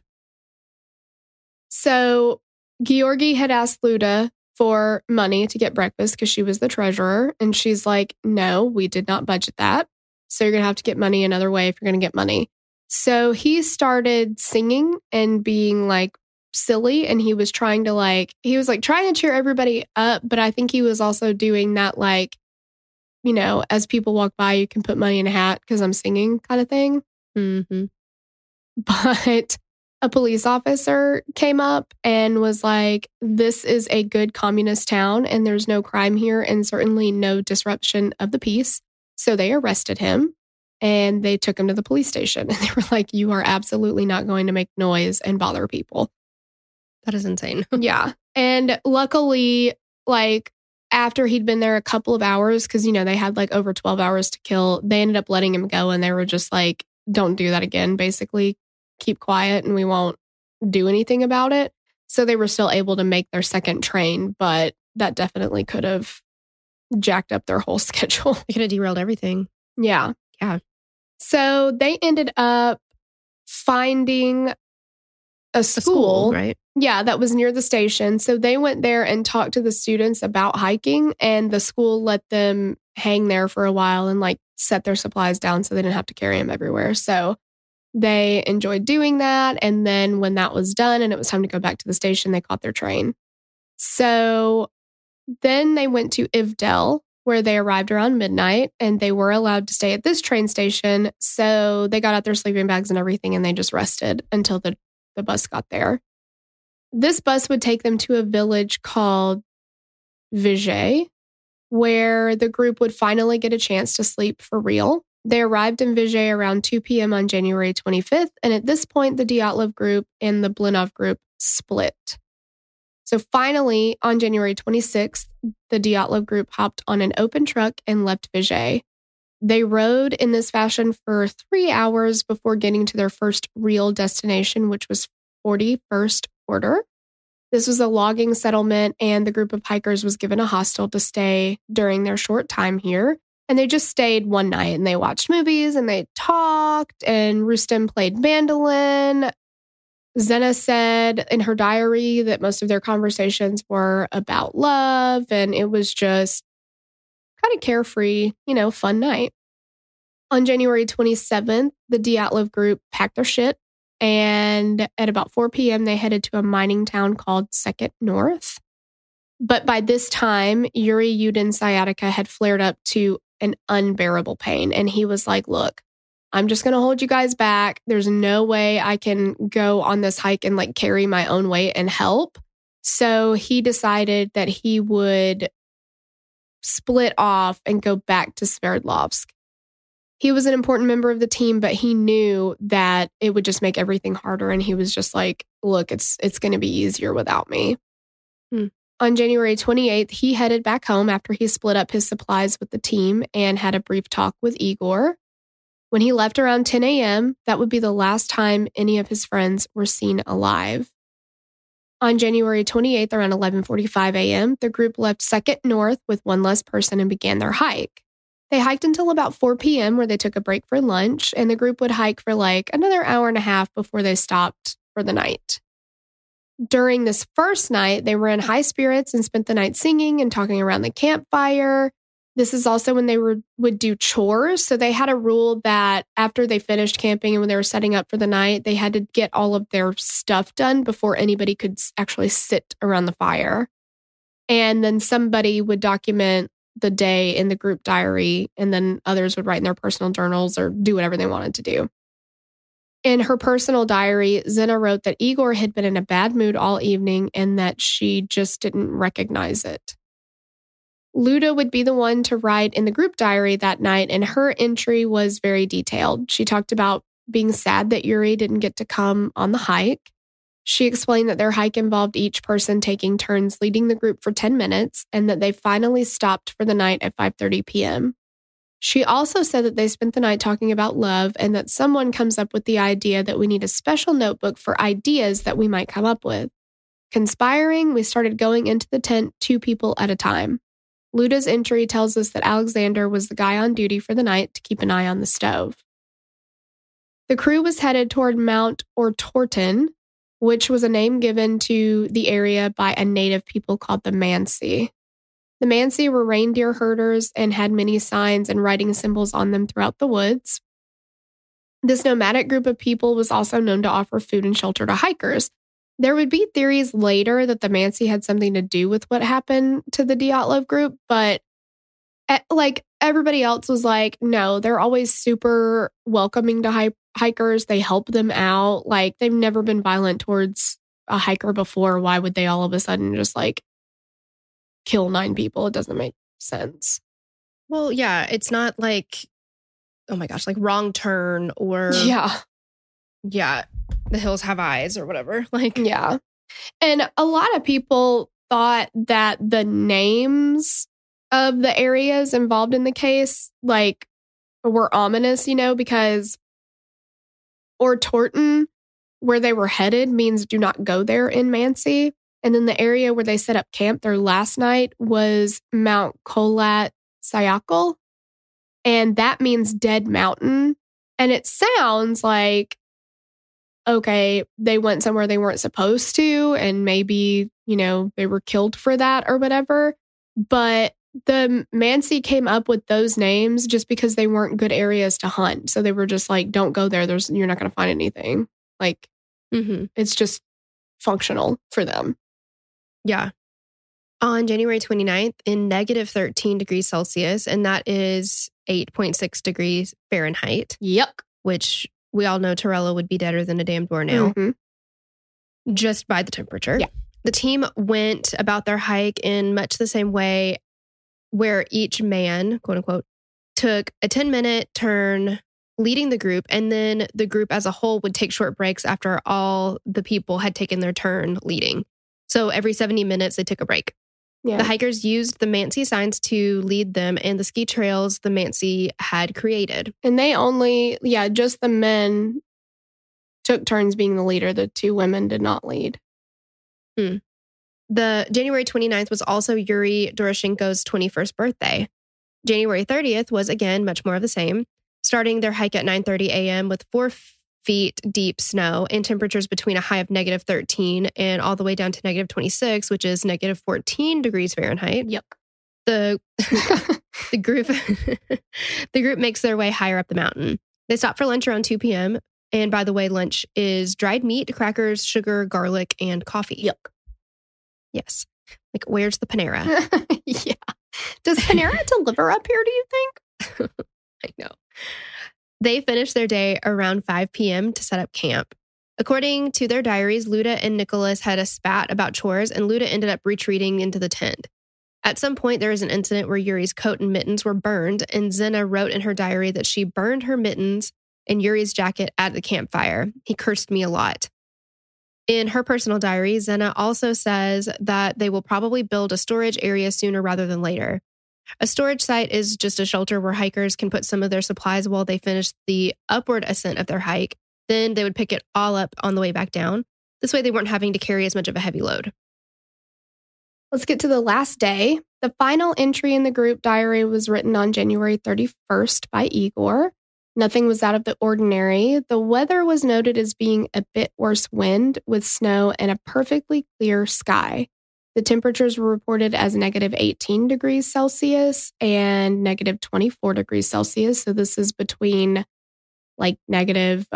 [SPEAKER 1] So Georgi had asked Luda for money to get breakfast because she was the treasurer. And she's like, no, we did not budget that. So you're going to have to get money another way if you're going to get money. So he started singing and being like silly. And he was trying to trying to cheer everybody up. But I think he was also doing that like, as people walk by, you can put money in a hat because I'm singing kind of thing.
[SPEAKER 2] Mm-hmm.
[SPEAKER 1] But a police officer came up and was like, this is a good communist town and there's no crime here and certainly no disruption of the peace. So they arrested him and they took him to the police station. And they were like, you are absolutely not going to make noise and bother people.
[SPEAKER 2] That is insane.
[SPEAKER 1] Yeah. And luckily, after he'd been there a couple of hours, because, they had over 12 hours to kill, they ended up letting him go. And they were just like, don't do that again, basically. Keep quiet and we won't do anything about it. So they were still able to make their second train, but that definitely could have jacked up their whole schedule.
[SPEAKER 2] It could have derailed everything.
[SPEAKER 1] Yeah.
[SPEAKER 2] Yeah.
[SPEAKER 1] So they ended up finding a school,
[SPEAKER 2] right?
[SPEAKER 1] Yeah, that was near the station. So they went there and talked to the students about hiking, and the school let them hang there for a while and set their supplies down so they didn't have to carry them everywhere. So they enjoyed doing that. And then when that was done and it was time to go back to the station, they caught their train. So then they went to Ivdel, where they arrived around midnight, and they were allowed to stay at this train station. So they got out their sleeping bags and everything, and they just rested until the bus got there. This bus would take them to a village called Vijay, where the group would finally get a chance to sleep for real. They arrived in Vijay around 2 p.m. on January 25th, and at this point, the Dyatlov group and the Blinov group split. So finally, on January 26th, the Dyatlov group hopped on an open truck and left Vijay. They rode in this fashion for 3 hours before getting to their first real destination, which was 41st Order. This was a logging settlement, and the group of hikers was given a hostel to stay during their short time here. And they just stayed one night, and they watched movies, and they talked, and Rustem played mandolin. Zena said in her diary that most of their conversations were about love, and it was just kind of carefree, fun night. On January 27th, the Dyatlov group packed their shit, and at about 4 p.m., they headed to a mining town called Sekhet North. But by this time, Yuri Yudin's sciatica had flared up to an unbearable pain, and he was like, look, I'm just going to hold you guys back. There's no way I can go on this hike and carry my own weight and help. So he decided that he would split off and go back to Sverdlovsk. He was an important member of the team, but he knew that it would just make everything harder. And he was just like, look, it's going to be easier without me. On January 28th, he headed back home after he split up his supplies with the team and had a brief talk with Igor. When he left around 10 a.m., that would be the last time any of his friends were seen alive. On January 28th, around 11:45 a.m., the group left Sekhet North with one less person and began their hike. They hiked until about 4 p.m., where they took a break for lunch, and the group would hike for another hour and a half before they stopped for the night. During this first night, they were in high spirits and spent the night singing and talking around the campfire. This is also when they would do chores. So they had a rule that after they finished camping and when they were setting up for the night, they had to get all of their stuff done before anybody could actually sit around the fire. And then somebody would document the day in the group diary, and then others would write in their personal journals or do whatever they wanted to do. In her personal diary, Zena wrote that Igor had been in a bad mood all evening and that she just didn't recognize it. Luda would be the one to write in the group diary that night, and her entry was very detailed. She talked about being sad that Yuri didn't get to come on the hike. She explained that their hike involved each person taking turns leading the group for 10 minutes and that they finally stopped for the night at 5:30 p.m. She also said that they spent the night talking about love and that someone comes up with the idea that we need a special notebook for ideas that we might come up with. Conspiring, we started going into the tent 2 people at a time. Luda's entry tells us that Alexander was the guy on duty for the night to keep an eye on the stove. The crew was headed toward Mount Ortorton, which was a name given to the area by a native people called the Mansi. The Mansi were reindeer herders and had many signs and writing symbols on them throughout the woods. This nomadic group of people was also known to offer food and shelter to hikers. There would be theories later that the Mansi had something to do with what happened to the Dyatlov group, but like everybody else was like, no, they're always super welcoming to hikers. They help them out. Like they've never been violent towards a hiker before. Why would they all of a sudden just like kill 9 people? It doesn't make sense.
[SPEAKER 2] Well, yeah, it's not like, oh my gosh, like Wrong Turn or yeah, The Hills Have Eyes or whatever. Like,
[SPEAKER 1] yeah. And a lot of people thought that the names of the areas involved in the case, like, were ominous, because Ortorton, where they were headed, means do not go there in Mansi. And then the area where they set up camp their last night was Mount Kholat Syakhl. And that means dead mountain. And it sounds like, okay, they went somewhere they weren't supposed to, and maybe, they were killed for that or whatever. But the Mansi came up with those names just because they weren't good areas to hunt. So they were just like, don't go there. You're not going to find anything. Like, It's just functional for them.
[SPEAKER 2] Yeah. On January 29th, in negative 13 degrees Celsius, and that is 8.6 degrees Fahrenheit.
[SPEAKER 1] Yuck.
[SPEAKER 2] Which we all know Torella would be deader than a damn doornail. Just by the temperature.
[SPEAKER 1] Yeah.
[SPEAKER 2] The team went about their hike in much the same way, where each man, quote unquote, took a 10-minute turn leading the group, and then the group as a whole would take short breaks after all the people had taken their turn leading. So every 70 minutes, they took a break. Yeah. The hikers used the Mansi signs to lead them and the ski trails the Mansi had created.
[SPEAKER 1] And they only, just the men took turns being the leader. The 2 women did not lead.
[SPEAKER 2] The January 29th was also Yuri Doroshenko's 21st birthday. January 30th was, again, much more of the same, starting their hike at 9:30 a.m. with 4 feet deep snow and temperatures between a high of negative 13 and all the way down to negative 26, which is negative 14 degrees Fahrenheit.
[SPEAKER 1] Yuck.
[SPEAKER 2] The group the group makes their way higher up the mountain. They stop for lunch around 2 p.m. And by the way, lunch is dried meat, crackers, sugar, garlic, and coffee.
[SPEAKER 1] Yuck.
[SPEAKER 2] Yes. Like, where's the Panera?
[SPEAKER 1] Yeah. Does Panera deliver up here, do you think?
[SPEAKER 2] I know. They finished their day around 5 p.m. to set up camp. According to their diaries, Luda and Nicholas had a spat about chores, and Luda ended up retreating into the tent. At some point, there was an incident where Yuri's coat and mittens were burned, and Zena wrote in her diary that she burned her mittens and Yuri's jacket at the campfire. He cursed me a lot. In her personal diary, Zena also says that they will probably build a storage area sooner rather than later. A storage site is just a shelter where hikers can put some of their supplies while they finish the upward ascent of their hike. Then they would pick it all up on the way back down. This way they weren't having to carry as much of a heavy load.
[SPEAKER 1] Let's get to the last day. The final entry in the group diary was written on January 31st by Igor. Nothing was out of the ordinary. The weather was noted as being a bit worse wind with snow and a perfectly clear sky. The temperatures were reported as negative 18 degrees Celsius and negative 24 degrees Celsius. So this is between like negative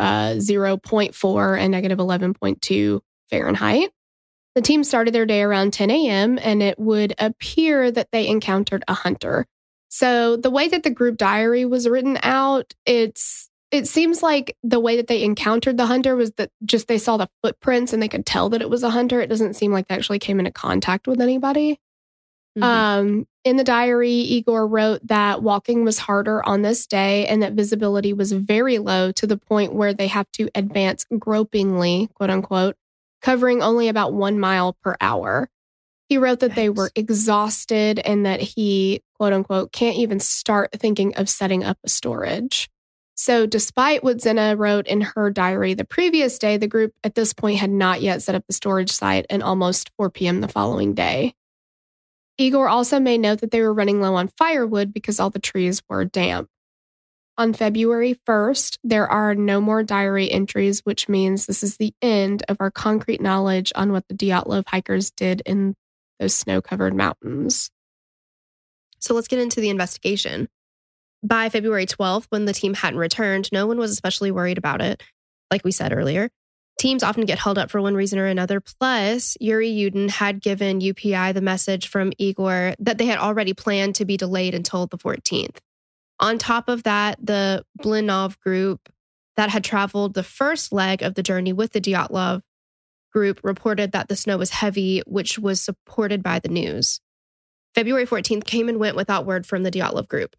[SPEAKER 1] 0.4 and negative 11.2 Fahrenheit. The team started their day around 10 a.m. and it would appear that they encountered a hunter. So the way that the group diary was written out, it seems like the way that they encountered the hunter was that just they saw the footprints and they could tell that it was a hunter. It doesn't seem like they actually came into contact with anybody. Mm-hmm. In the diary, Igor wrote that walking was harder on this day and that visibility was very low to the point where they have to advance gropingly, quote unquote, covering only about 1 mile per hour. He wrote that they were exhausted and that he, quote unquote, can't even start thinking of setting up a storage. So despite what Zena wrote in her diary the previous day, the group at this point had not yet set up the storage site and almost 4 p.m. the following day. Igor also made note that they were running low on firewood because all the trees were damp. On February 1st, there are no more diary entries, which means this is the end of our concrete knowledge on what the Dyatlov hikers did in those snow-covered mountains.
[SPEAKER 2] So let's get into the investigation. By February 12th, when the team hadn't returned, no one was especially worried about it. Like we said earlier, teams often get held up for one reason or another. Plus, Yuri Yudin had given UPI the message from Igor that they had already planned to be delayed until the 14th. On top of that, the Blinov group that had traveled the first leg of the journey with the Dyatlov group reported that the snow was heavy, which was supported by the news. February 14th came and went without word from the Dyatlov group.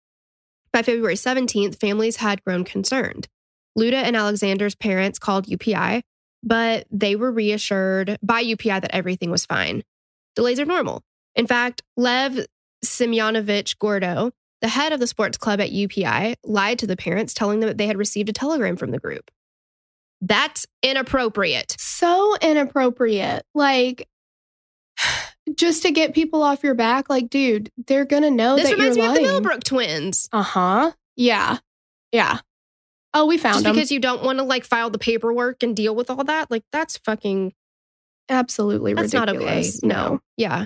[SPEAKER 2] By February 17th, families had grown concerned. Luda and Alexander's parents called UPI, but they were reassured by UPI that everything was fine. Delays are normal. In fact, Lev Semyonovich Gordo, the head of the sports club at UPI, lied to the parents, telling them that they had received a telegram from the group. That's inappropriate.
[SPEAKER 1] So inappropriate. Like, just to get people off your back. Like, dude, they're going to know that you're lying. This reminds me
[SPEAKER 2] of the Millbrook twins.
[SPEAKER 1] Uh-huh. Yeah. Yeah. Oh, we found them.
[SPEAKER 2] Just because you don't want to, like, file the paperwork and deal with all that? Like, that's fucking...
[SPEAKER 1] Absolutely ridiculous.
[SPEAKER 2] That's not okay. No. Yeah.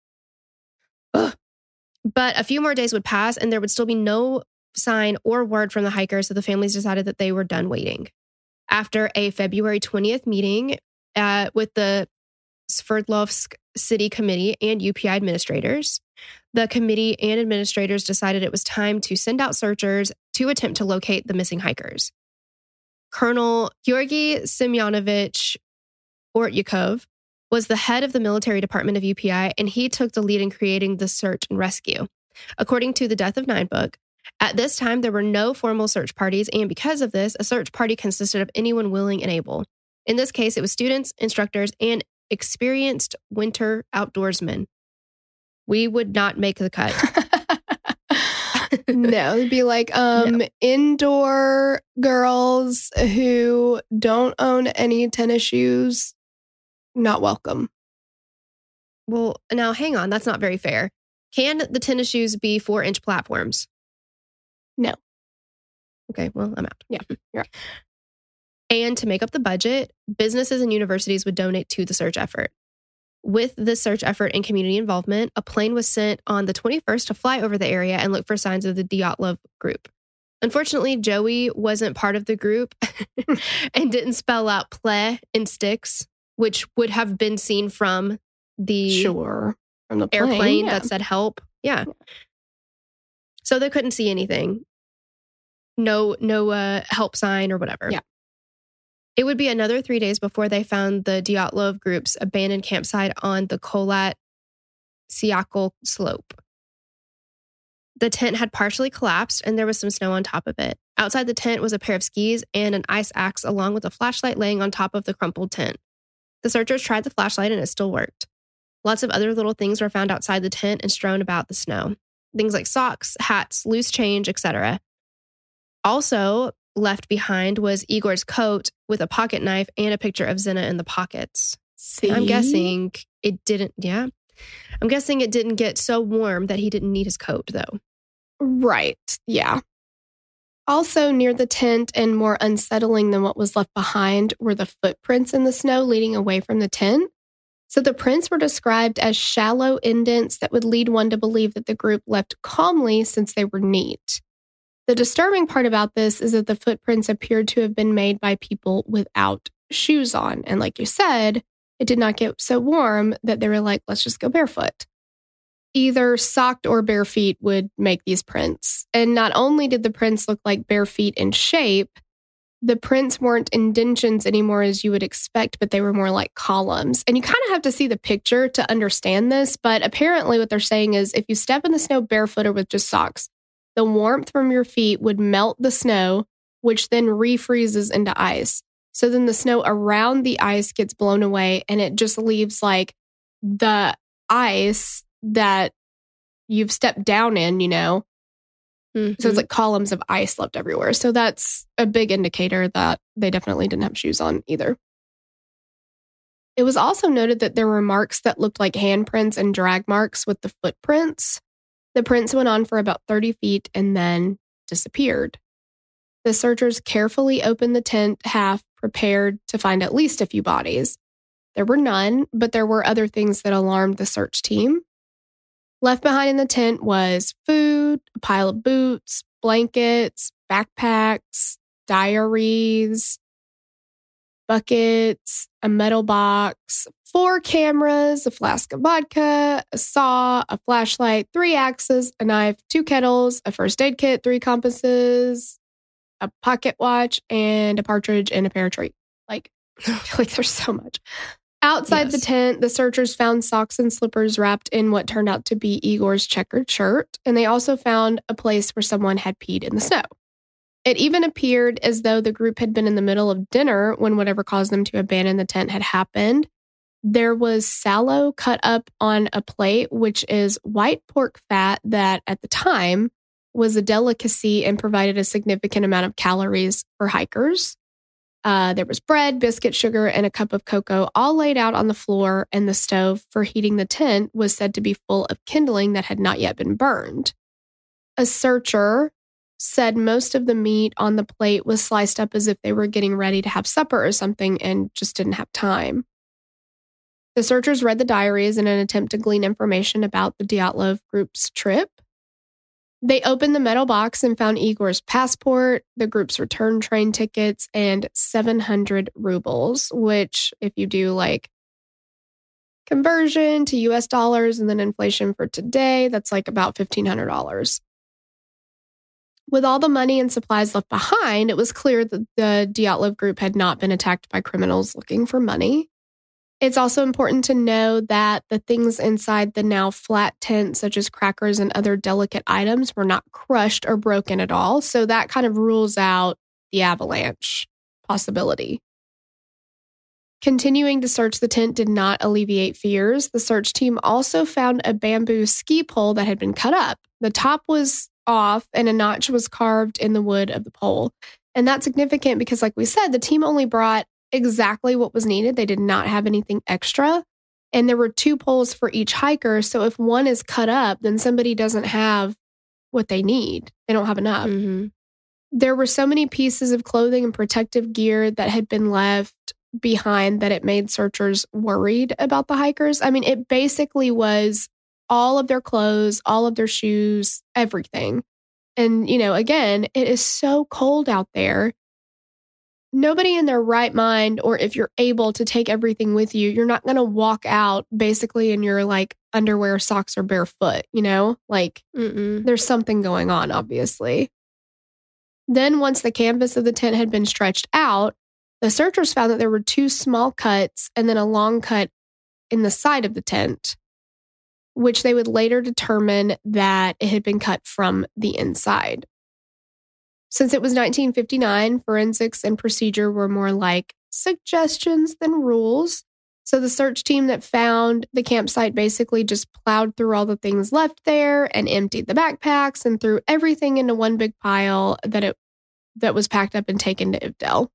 [SPEAKER 2] Ugh. But a few more days would pass and there would still be no sign or word from the hikers, so the families decided that they were done waiting. After a February 20th meeting with the Sverdlovsk City Committee and UPI administrators, the committee and administrators decided it was time to send out searchers to attempt to locate the missing hikers. Colonel Georgy Semyonovich Ortyakov was the head of the military department of UPI, and he took the lead in creating the search and rescue. According to the Death of Nine book, at this time, there were no formal search parties, and because of this, a search party consisted of anyone willing and able. In this case, it was students, instructors, and experienced winter outdoorsmen. We would not make the cut.
[SPEAKER 1] No, it'd be like indoor girls who don't own any tennis shoes. Not welcome.
[SPEAKER 2] Well, now hang on. That's not very fair. Can the tennis shoes be 4-inch platforms?
[SPEAKER 1] No.
[SPEAKER 2] Okay, well, I'm out.
[SPEAKER 1] Yeah, you're right.
[SPEAKER 2] And to make up the budget, businesses and universities would donate to the search effort. With this search effort and community involvement, a plane was sent on the 21st to fly over the area and look for signs of the Dyatlov group. Unfortunately, Joey wasn't part of the group and didn't spell out ple in sticks, which would have been seen from the
[SPEAKER 1] from the
[SPEAKER 2] airplane that said help. Yeah. So they couldn't see anything. No help sign or whatever.
[SPEAKER 1] Yeah.
[SPEAKER 2] It would be another 3 days before they found the Dyatlov group's abandoned campsite on the Kholat Syakhl slope. The tent had partially collapsed and there was some snow on top of it. Outside the tent was a pair of skis and an ice axe along with a flashlight laying on top of the crumpled tent. The searchers tried the flashlight and it still worked. Lots of other little things were found outside the tent and strewn about the snow. Things like socks, hats, loose change, etc. Also left behind was Igor's coat with a pocket knife and a picture of Zena in the pockets.
[SPEAKER 1] See?
[SPEAKER 2] I'm guessing it didn't get so warm that he didn't need his coat, though.
[SPEAKER 1] Right. Yeah. Also near the tent and more unsettling than what was left behind were the footprints in the snow leading away from the tent. So the prints were described as shallow indents that would lead one to believe that the group left calmly since they were neat. The disturbing part about this is that the footprints appeared to have been made by people without shoes on. And like you said, it did not get so warm that they were like, let's just go barefoot. Either socked or bare feet would make these prints. And not only did the prints look like bare feet in shape, the prints weren't indentions anymore as you would expect, but they were more like columns. And you kind of have to see the picture to understand this. But apparently what they're saying is if you step in the snow barefoot or with just socks, the warmth from your feet would melt the snow, which then refreezes into ice. So then the snow around the ice gets blown away and it just leaves like the ice that you've stepped down in, you know. Mm-hmm. So it's like columns of ice left everywhere. So that's a big indicator that they definitely didn't have shoes on either. It was also noted that there were marks that looked like handprints and drag marks with the footprints. The prints went on for about 30 feet and then disappeared. The searchers carefully opened the tent half, prepared to find at least a few bodies. There were none, but there were other things that alarmed the search team. Left behind in the tent was food, a pile of boots, blankets, backpacks, diaries, buckets, a metal box, 4 cameras, a flask of vodka, a saw, a flashlight, 3 axes, a knife, 2 kettles, a first aid kit, 3 compasses, a pocket watch, and a partridge and a pear tree. Like there's so much. Outside the tent, the searchers found socks and slippers wrapped in what turned out to be Igor's checkered shirt, and they also found a place where someone had peed in the snow. It even appeared as though the group had been in the middle of dinner when whatever caused them to abandon the tent had happened. There was sallow cut up on a plate, which is white pork fat that at the time was a delicacy and provided a significant amount of calories for hikers. There was bread, biscuit, sugar, and a cup of cocoa all laid out on the floor, and the stove for heating the tent was said to be full of kindling that had not yet been burned. A searcher said most of the meat on the plate was sliced up as if they were getting ready to have supper or something and just didn't have time. The searchers read the diaries in an attempt to glean information about the Dyatlov group's trip. They opened the metal box and found Igor's passport, the group's return train tickets, and 700 rubles, which if you do like conversion to US dollars and then inflation for today, that's like about $1,500. With all the money and supplies left behind, it was clear that the Dyatlov group had not been attacked by criminals looking for money. It's also important to know that the things inside the now flat tent, such as crackers and other delicate items, were not crushed or broken at all. So that kind of rules out the avalanche possibility. Continuing to search the tent did not alleviate fears. The search team also found a bamboo ski pole that had been cut up. The top was off and a notch was carved in the wood of the pole. And that's significant because, like we said, the team only brought exactly what was needed. They did not have anything extra. And there were 2 poles for each hiker. So if one is cut up, then somebody doesn't have what they need. They don't have enough. Mm-hmm. There were so many pieces of clothing and protective gear that had been left behind that it made searchers worried about the hikers. I mean, it basically was all of their clothes, all of their shoes, everything. And, you know, again, it is so cold out there. Nobody in their right mind, or if you're able to take everything with you, you're not going to walk out basically in your like underwear, socks, or barefoot, you know? Like there's something going on, obviously. Then once the canvas of the tent had been stretched out, the searchers found that there were 2 small cuts and then a long cut in the side of the tent, which they would later determine that it had been cut from the inside. Since it was 1959, forensics and procedure were more like suggestions than rules. So the search team that found the campsite basically just plowed through all the things left there and emptied the backpacks and threw everything into one big pile that was packed up and taken to Ivdel.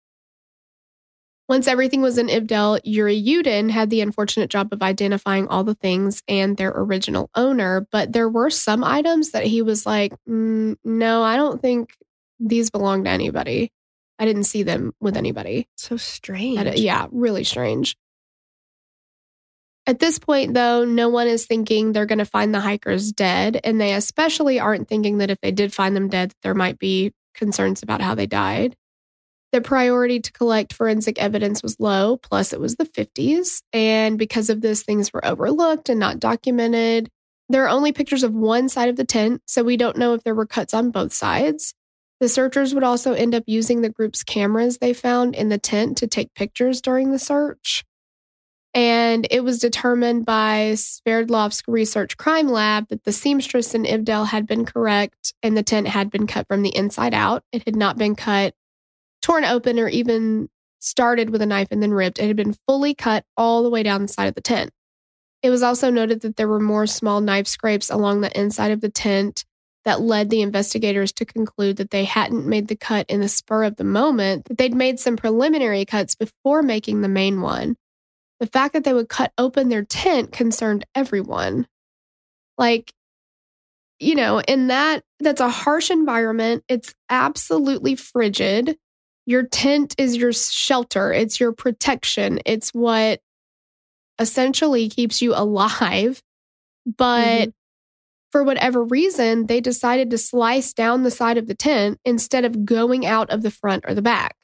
[SPEAKER 1] Once everything was in Ivdel, Yuri Yudin had the unfortunate job of identifying all the things and their original owner, but there were some items that he was like, no, I don't think these belong to anybody. I didn't see them with anybody.
[SPEAKER 2] So strange.
[SPEAKER 1] Yeah, really strange. At this point, though, no one is thinking they're going to find the hikers dead, and they especially aren't thinking that if they did find them dead, there might be concerns about how they died. The priority to collect forensic evidence was low, plus it was the 50s, and because of this, things were overlooked and not documented. There are only pictures of one side of the tent, so we don't know if there were cuts on both sides. The searchers would also end up using the group's cameras they found in the tent to take pictures during the search. And it was determined by Sverdlovsk Research Crime Lab that the seamstress in Ivdel had been correct and the tent had been cut from the inside out. It had not been cut, torn open, or even started with a knife and then ripped. It had been fully cut all the way down the side of the tent. It was also noted that there were more small knife scrapes along the inside of the tent that led the investigators to conclude that they hadn't made the cut in the spur of the moment, that they'd made some preliminary cuts before making the main one. The fact that they would cut open their tent concerned everyone. Like, you know, in that's a harsh environment. It's absolutely frigid. Your tent is your shelter. It's your protection. It's what essentially keeps you alive. But for whatever reason, they decided to slice down the side of the tent instead of going out of the front or the back.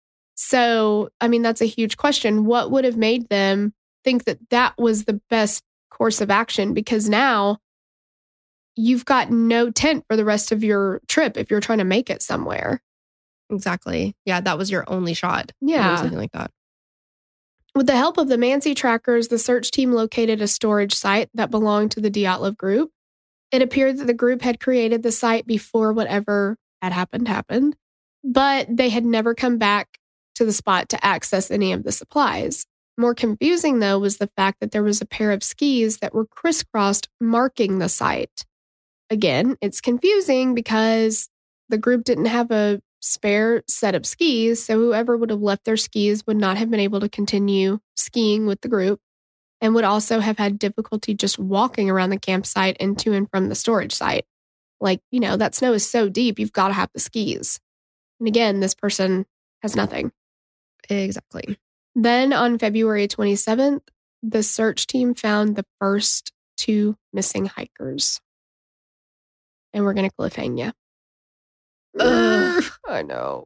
[SPEAKER 1] So, I mean, that's a huge question. What would have made them think that that was the best course of action? Because now you've got no tent for the rest of your trip if you're trying to make it somewhere.
[SPEAKER 2] Exactly. Yeah, that was your only shot.
[SPEAKER 1] Yeah.
[SPEAKER 2] Something like that.
[SPEAKER 1] With the help of the Mansi trackers, the search team located a storage site that belonged to the Dyatlov group. It appeared that the group had created the site before whatever had happened, but they had never come back to the spot to access any of the supplies. More confusing, though, was the fact that there was a pair of skis that were crisscrossed marking the site. Again, it's confusing because the group didn't have a spare set of skis, so whoever would have left their skis would not have been able to continue skiing with the group and would also have had difficulty just walking around the campsite and to and from the storage site. Like, you know, that snow is so deep, you've got to have the skis. And again, this person has nothing.
[SPEAKER 2] Exactly.
[SPEAKER 1] Then on February 27th, the search team found the first 2 missing hikers. And we're going to cliffhang you. Ugh, I know.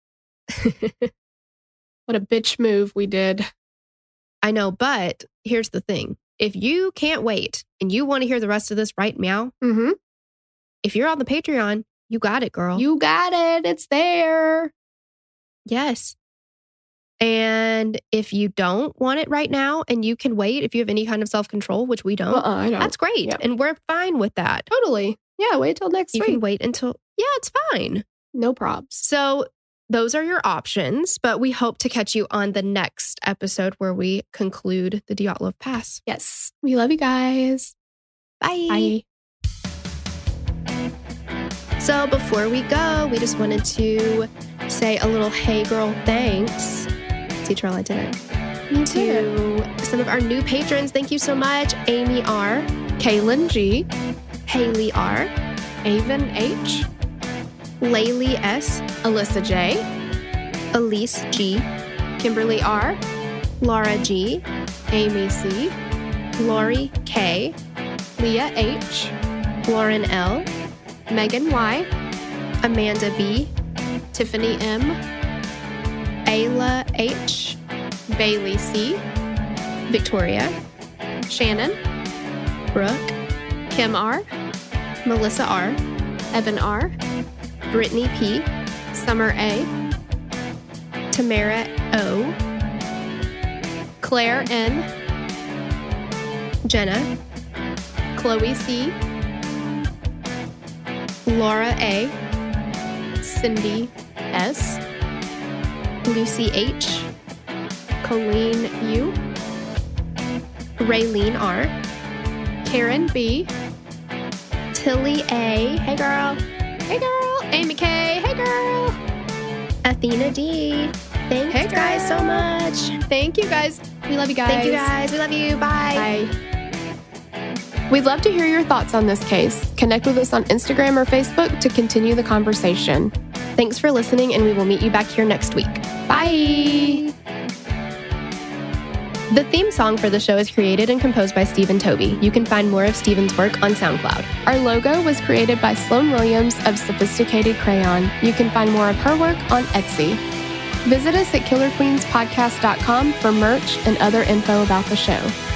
[SPEAKER 1] What a bitch move we did.
[SPEAKER 2] I know, but here's the thing. If you can't wait and you want to hear the rest of this right meow, if you're on the Patreon, you got it, girl.
[SPEAKER 1] You got it. It's there.
[SPEAKER 2] Yes. And if you don't want it right now and you can wait, if you have any kind of self-control, which we don't,
[SPEAKER 1] I don't.
[SPEAKER 2] That's great.
[SPEAKER 1] Yep.
[SPEAKER 2] And we're fine with that.
[SPEAKER 1] Totally. Yeah, wait till next week.
[SPEAKER 2] You can wait until, it's fine.
[SPEAKER 1] No probs.
[SPEAKER 2] So those are your options, but we hope to catch you on the next episode where we conclude the Dyatlov Pass.
[SPEAKER 1] Yes. We love you guys.
[SPEAKER 2] Bye.
[SPEAKER 1] Bye.
[SPEAKER 2] So before we go, we just wanted to say a little hey girl thanks. See, Charlotte, I did it. To some of our new patrons. Thank you so much. Amy R.
[SPEAKER 1] Kaylin G.
[SPEAKER 2] Haley R.
[SPEAKER 1] Avon H.
[SPEAKER 2] Laylee S.
[SPEAKER 1] Alyssa J.
[SPEAKER 2] Elise G.
[SPEAKER 1] Kimberly R.
[SPEAKER 2] Laura G.
[SPEAKER 1] Amy C.
[SPEAKER 2] Lori K.
[SPEAKER 1] Leah H.
[SPEAKER 2] Lauren L.
[SPEAKER 1] Megan Y.
[SPEAKER 2] Amanda B.
[SPEAKER 1] Tiffany M.
[SPEAKER 2] Ayla H.
[SPEAKER 1] Bailey C.
[SPEAKER 2] Victoria.
[SPEAKER 1] Shannon.
[SPEAKER 2] Brooke.
[SPEAKER 1] Kim R.
[SPEAKER 2] Melissa R.
[SPEAKER 1] Evan R.
[SPEAKER 2] Brittany P.
[SPEAKER 1] Summer A.
[SPEAKER 2] Tamara O.
[SPEAKER 1] Claire N.
[SPEAKER 2] Jenna.
[SPEAKER 1] Chloe C.
[SPEAKER 2] Laura A.
[SPEAKER 1] Cindy S.
[SPEAKER 2] Lucy H.
[SPEAKER 1] Colleen U.
[SPEAKER 2] Raylene R.
[SPEAKER 1] Karen B.
[SPEAKER 2] Tilly A. Hey girl.
[SPEAKER 1] Hey girl. Amy K. Hey girl.
[SPEAKER 2] Athena D. Thanks
[SPEAKER 1] Hey,
[SPEAKER 2] guys so
[SPEAKER 1] girl.
[SPEAKER 2] much.
[SPEAKER 1] Thank you guys. We love you guys.
[SPEAKER 2] Thank you guys. We love you. Bye.
[SPEAKER 1] Bye. We'd love to hear your thoughts on this case. Connect with us on Instagram or Facebook to continue the conversation.
[SPEAKER 2] Thanks for listening, and we will meet you back here next week.
[SPEAKER 1] Bye.
[SPEAKER 2] The theme song for the show is created and composed by Stephen Toby. You can find more of Stephen's work on SoundCloud.
[SPEAKER 1] Our logo was created by Sloan Williams of Sophisticated Crayon. You can find more of her work on Etsy. Visit us at KillerQueensPodcast.com for merch and other info about the show.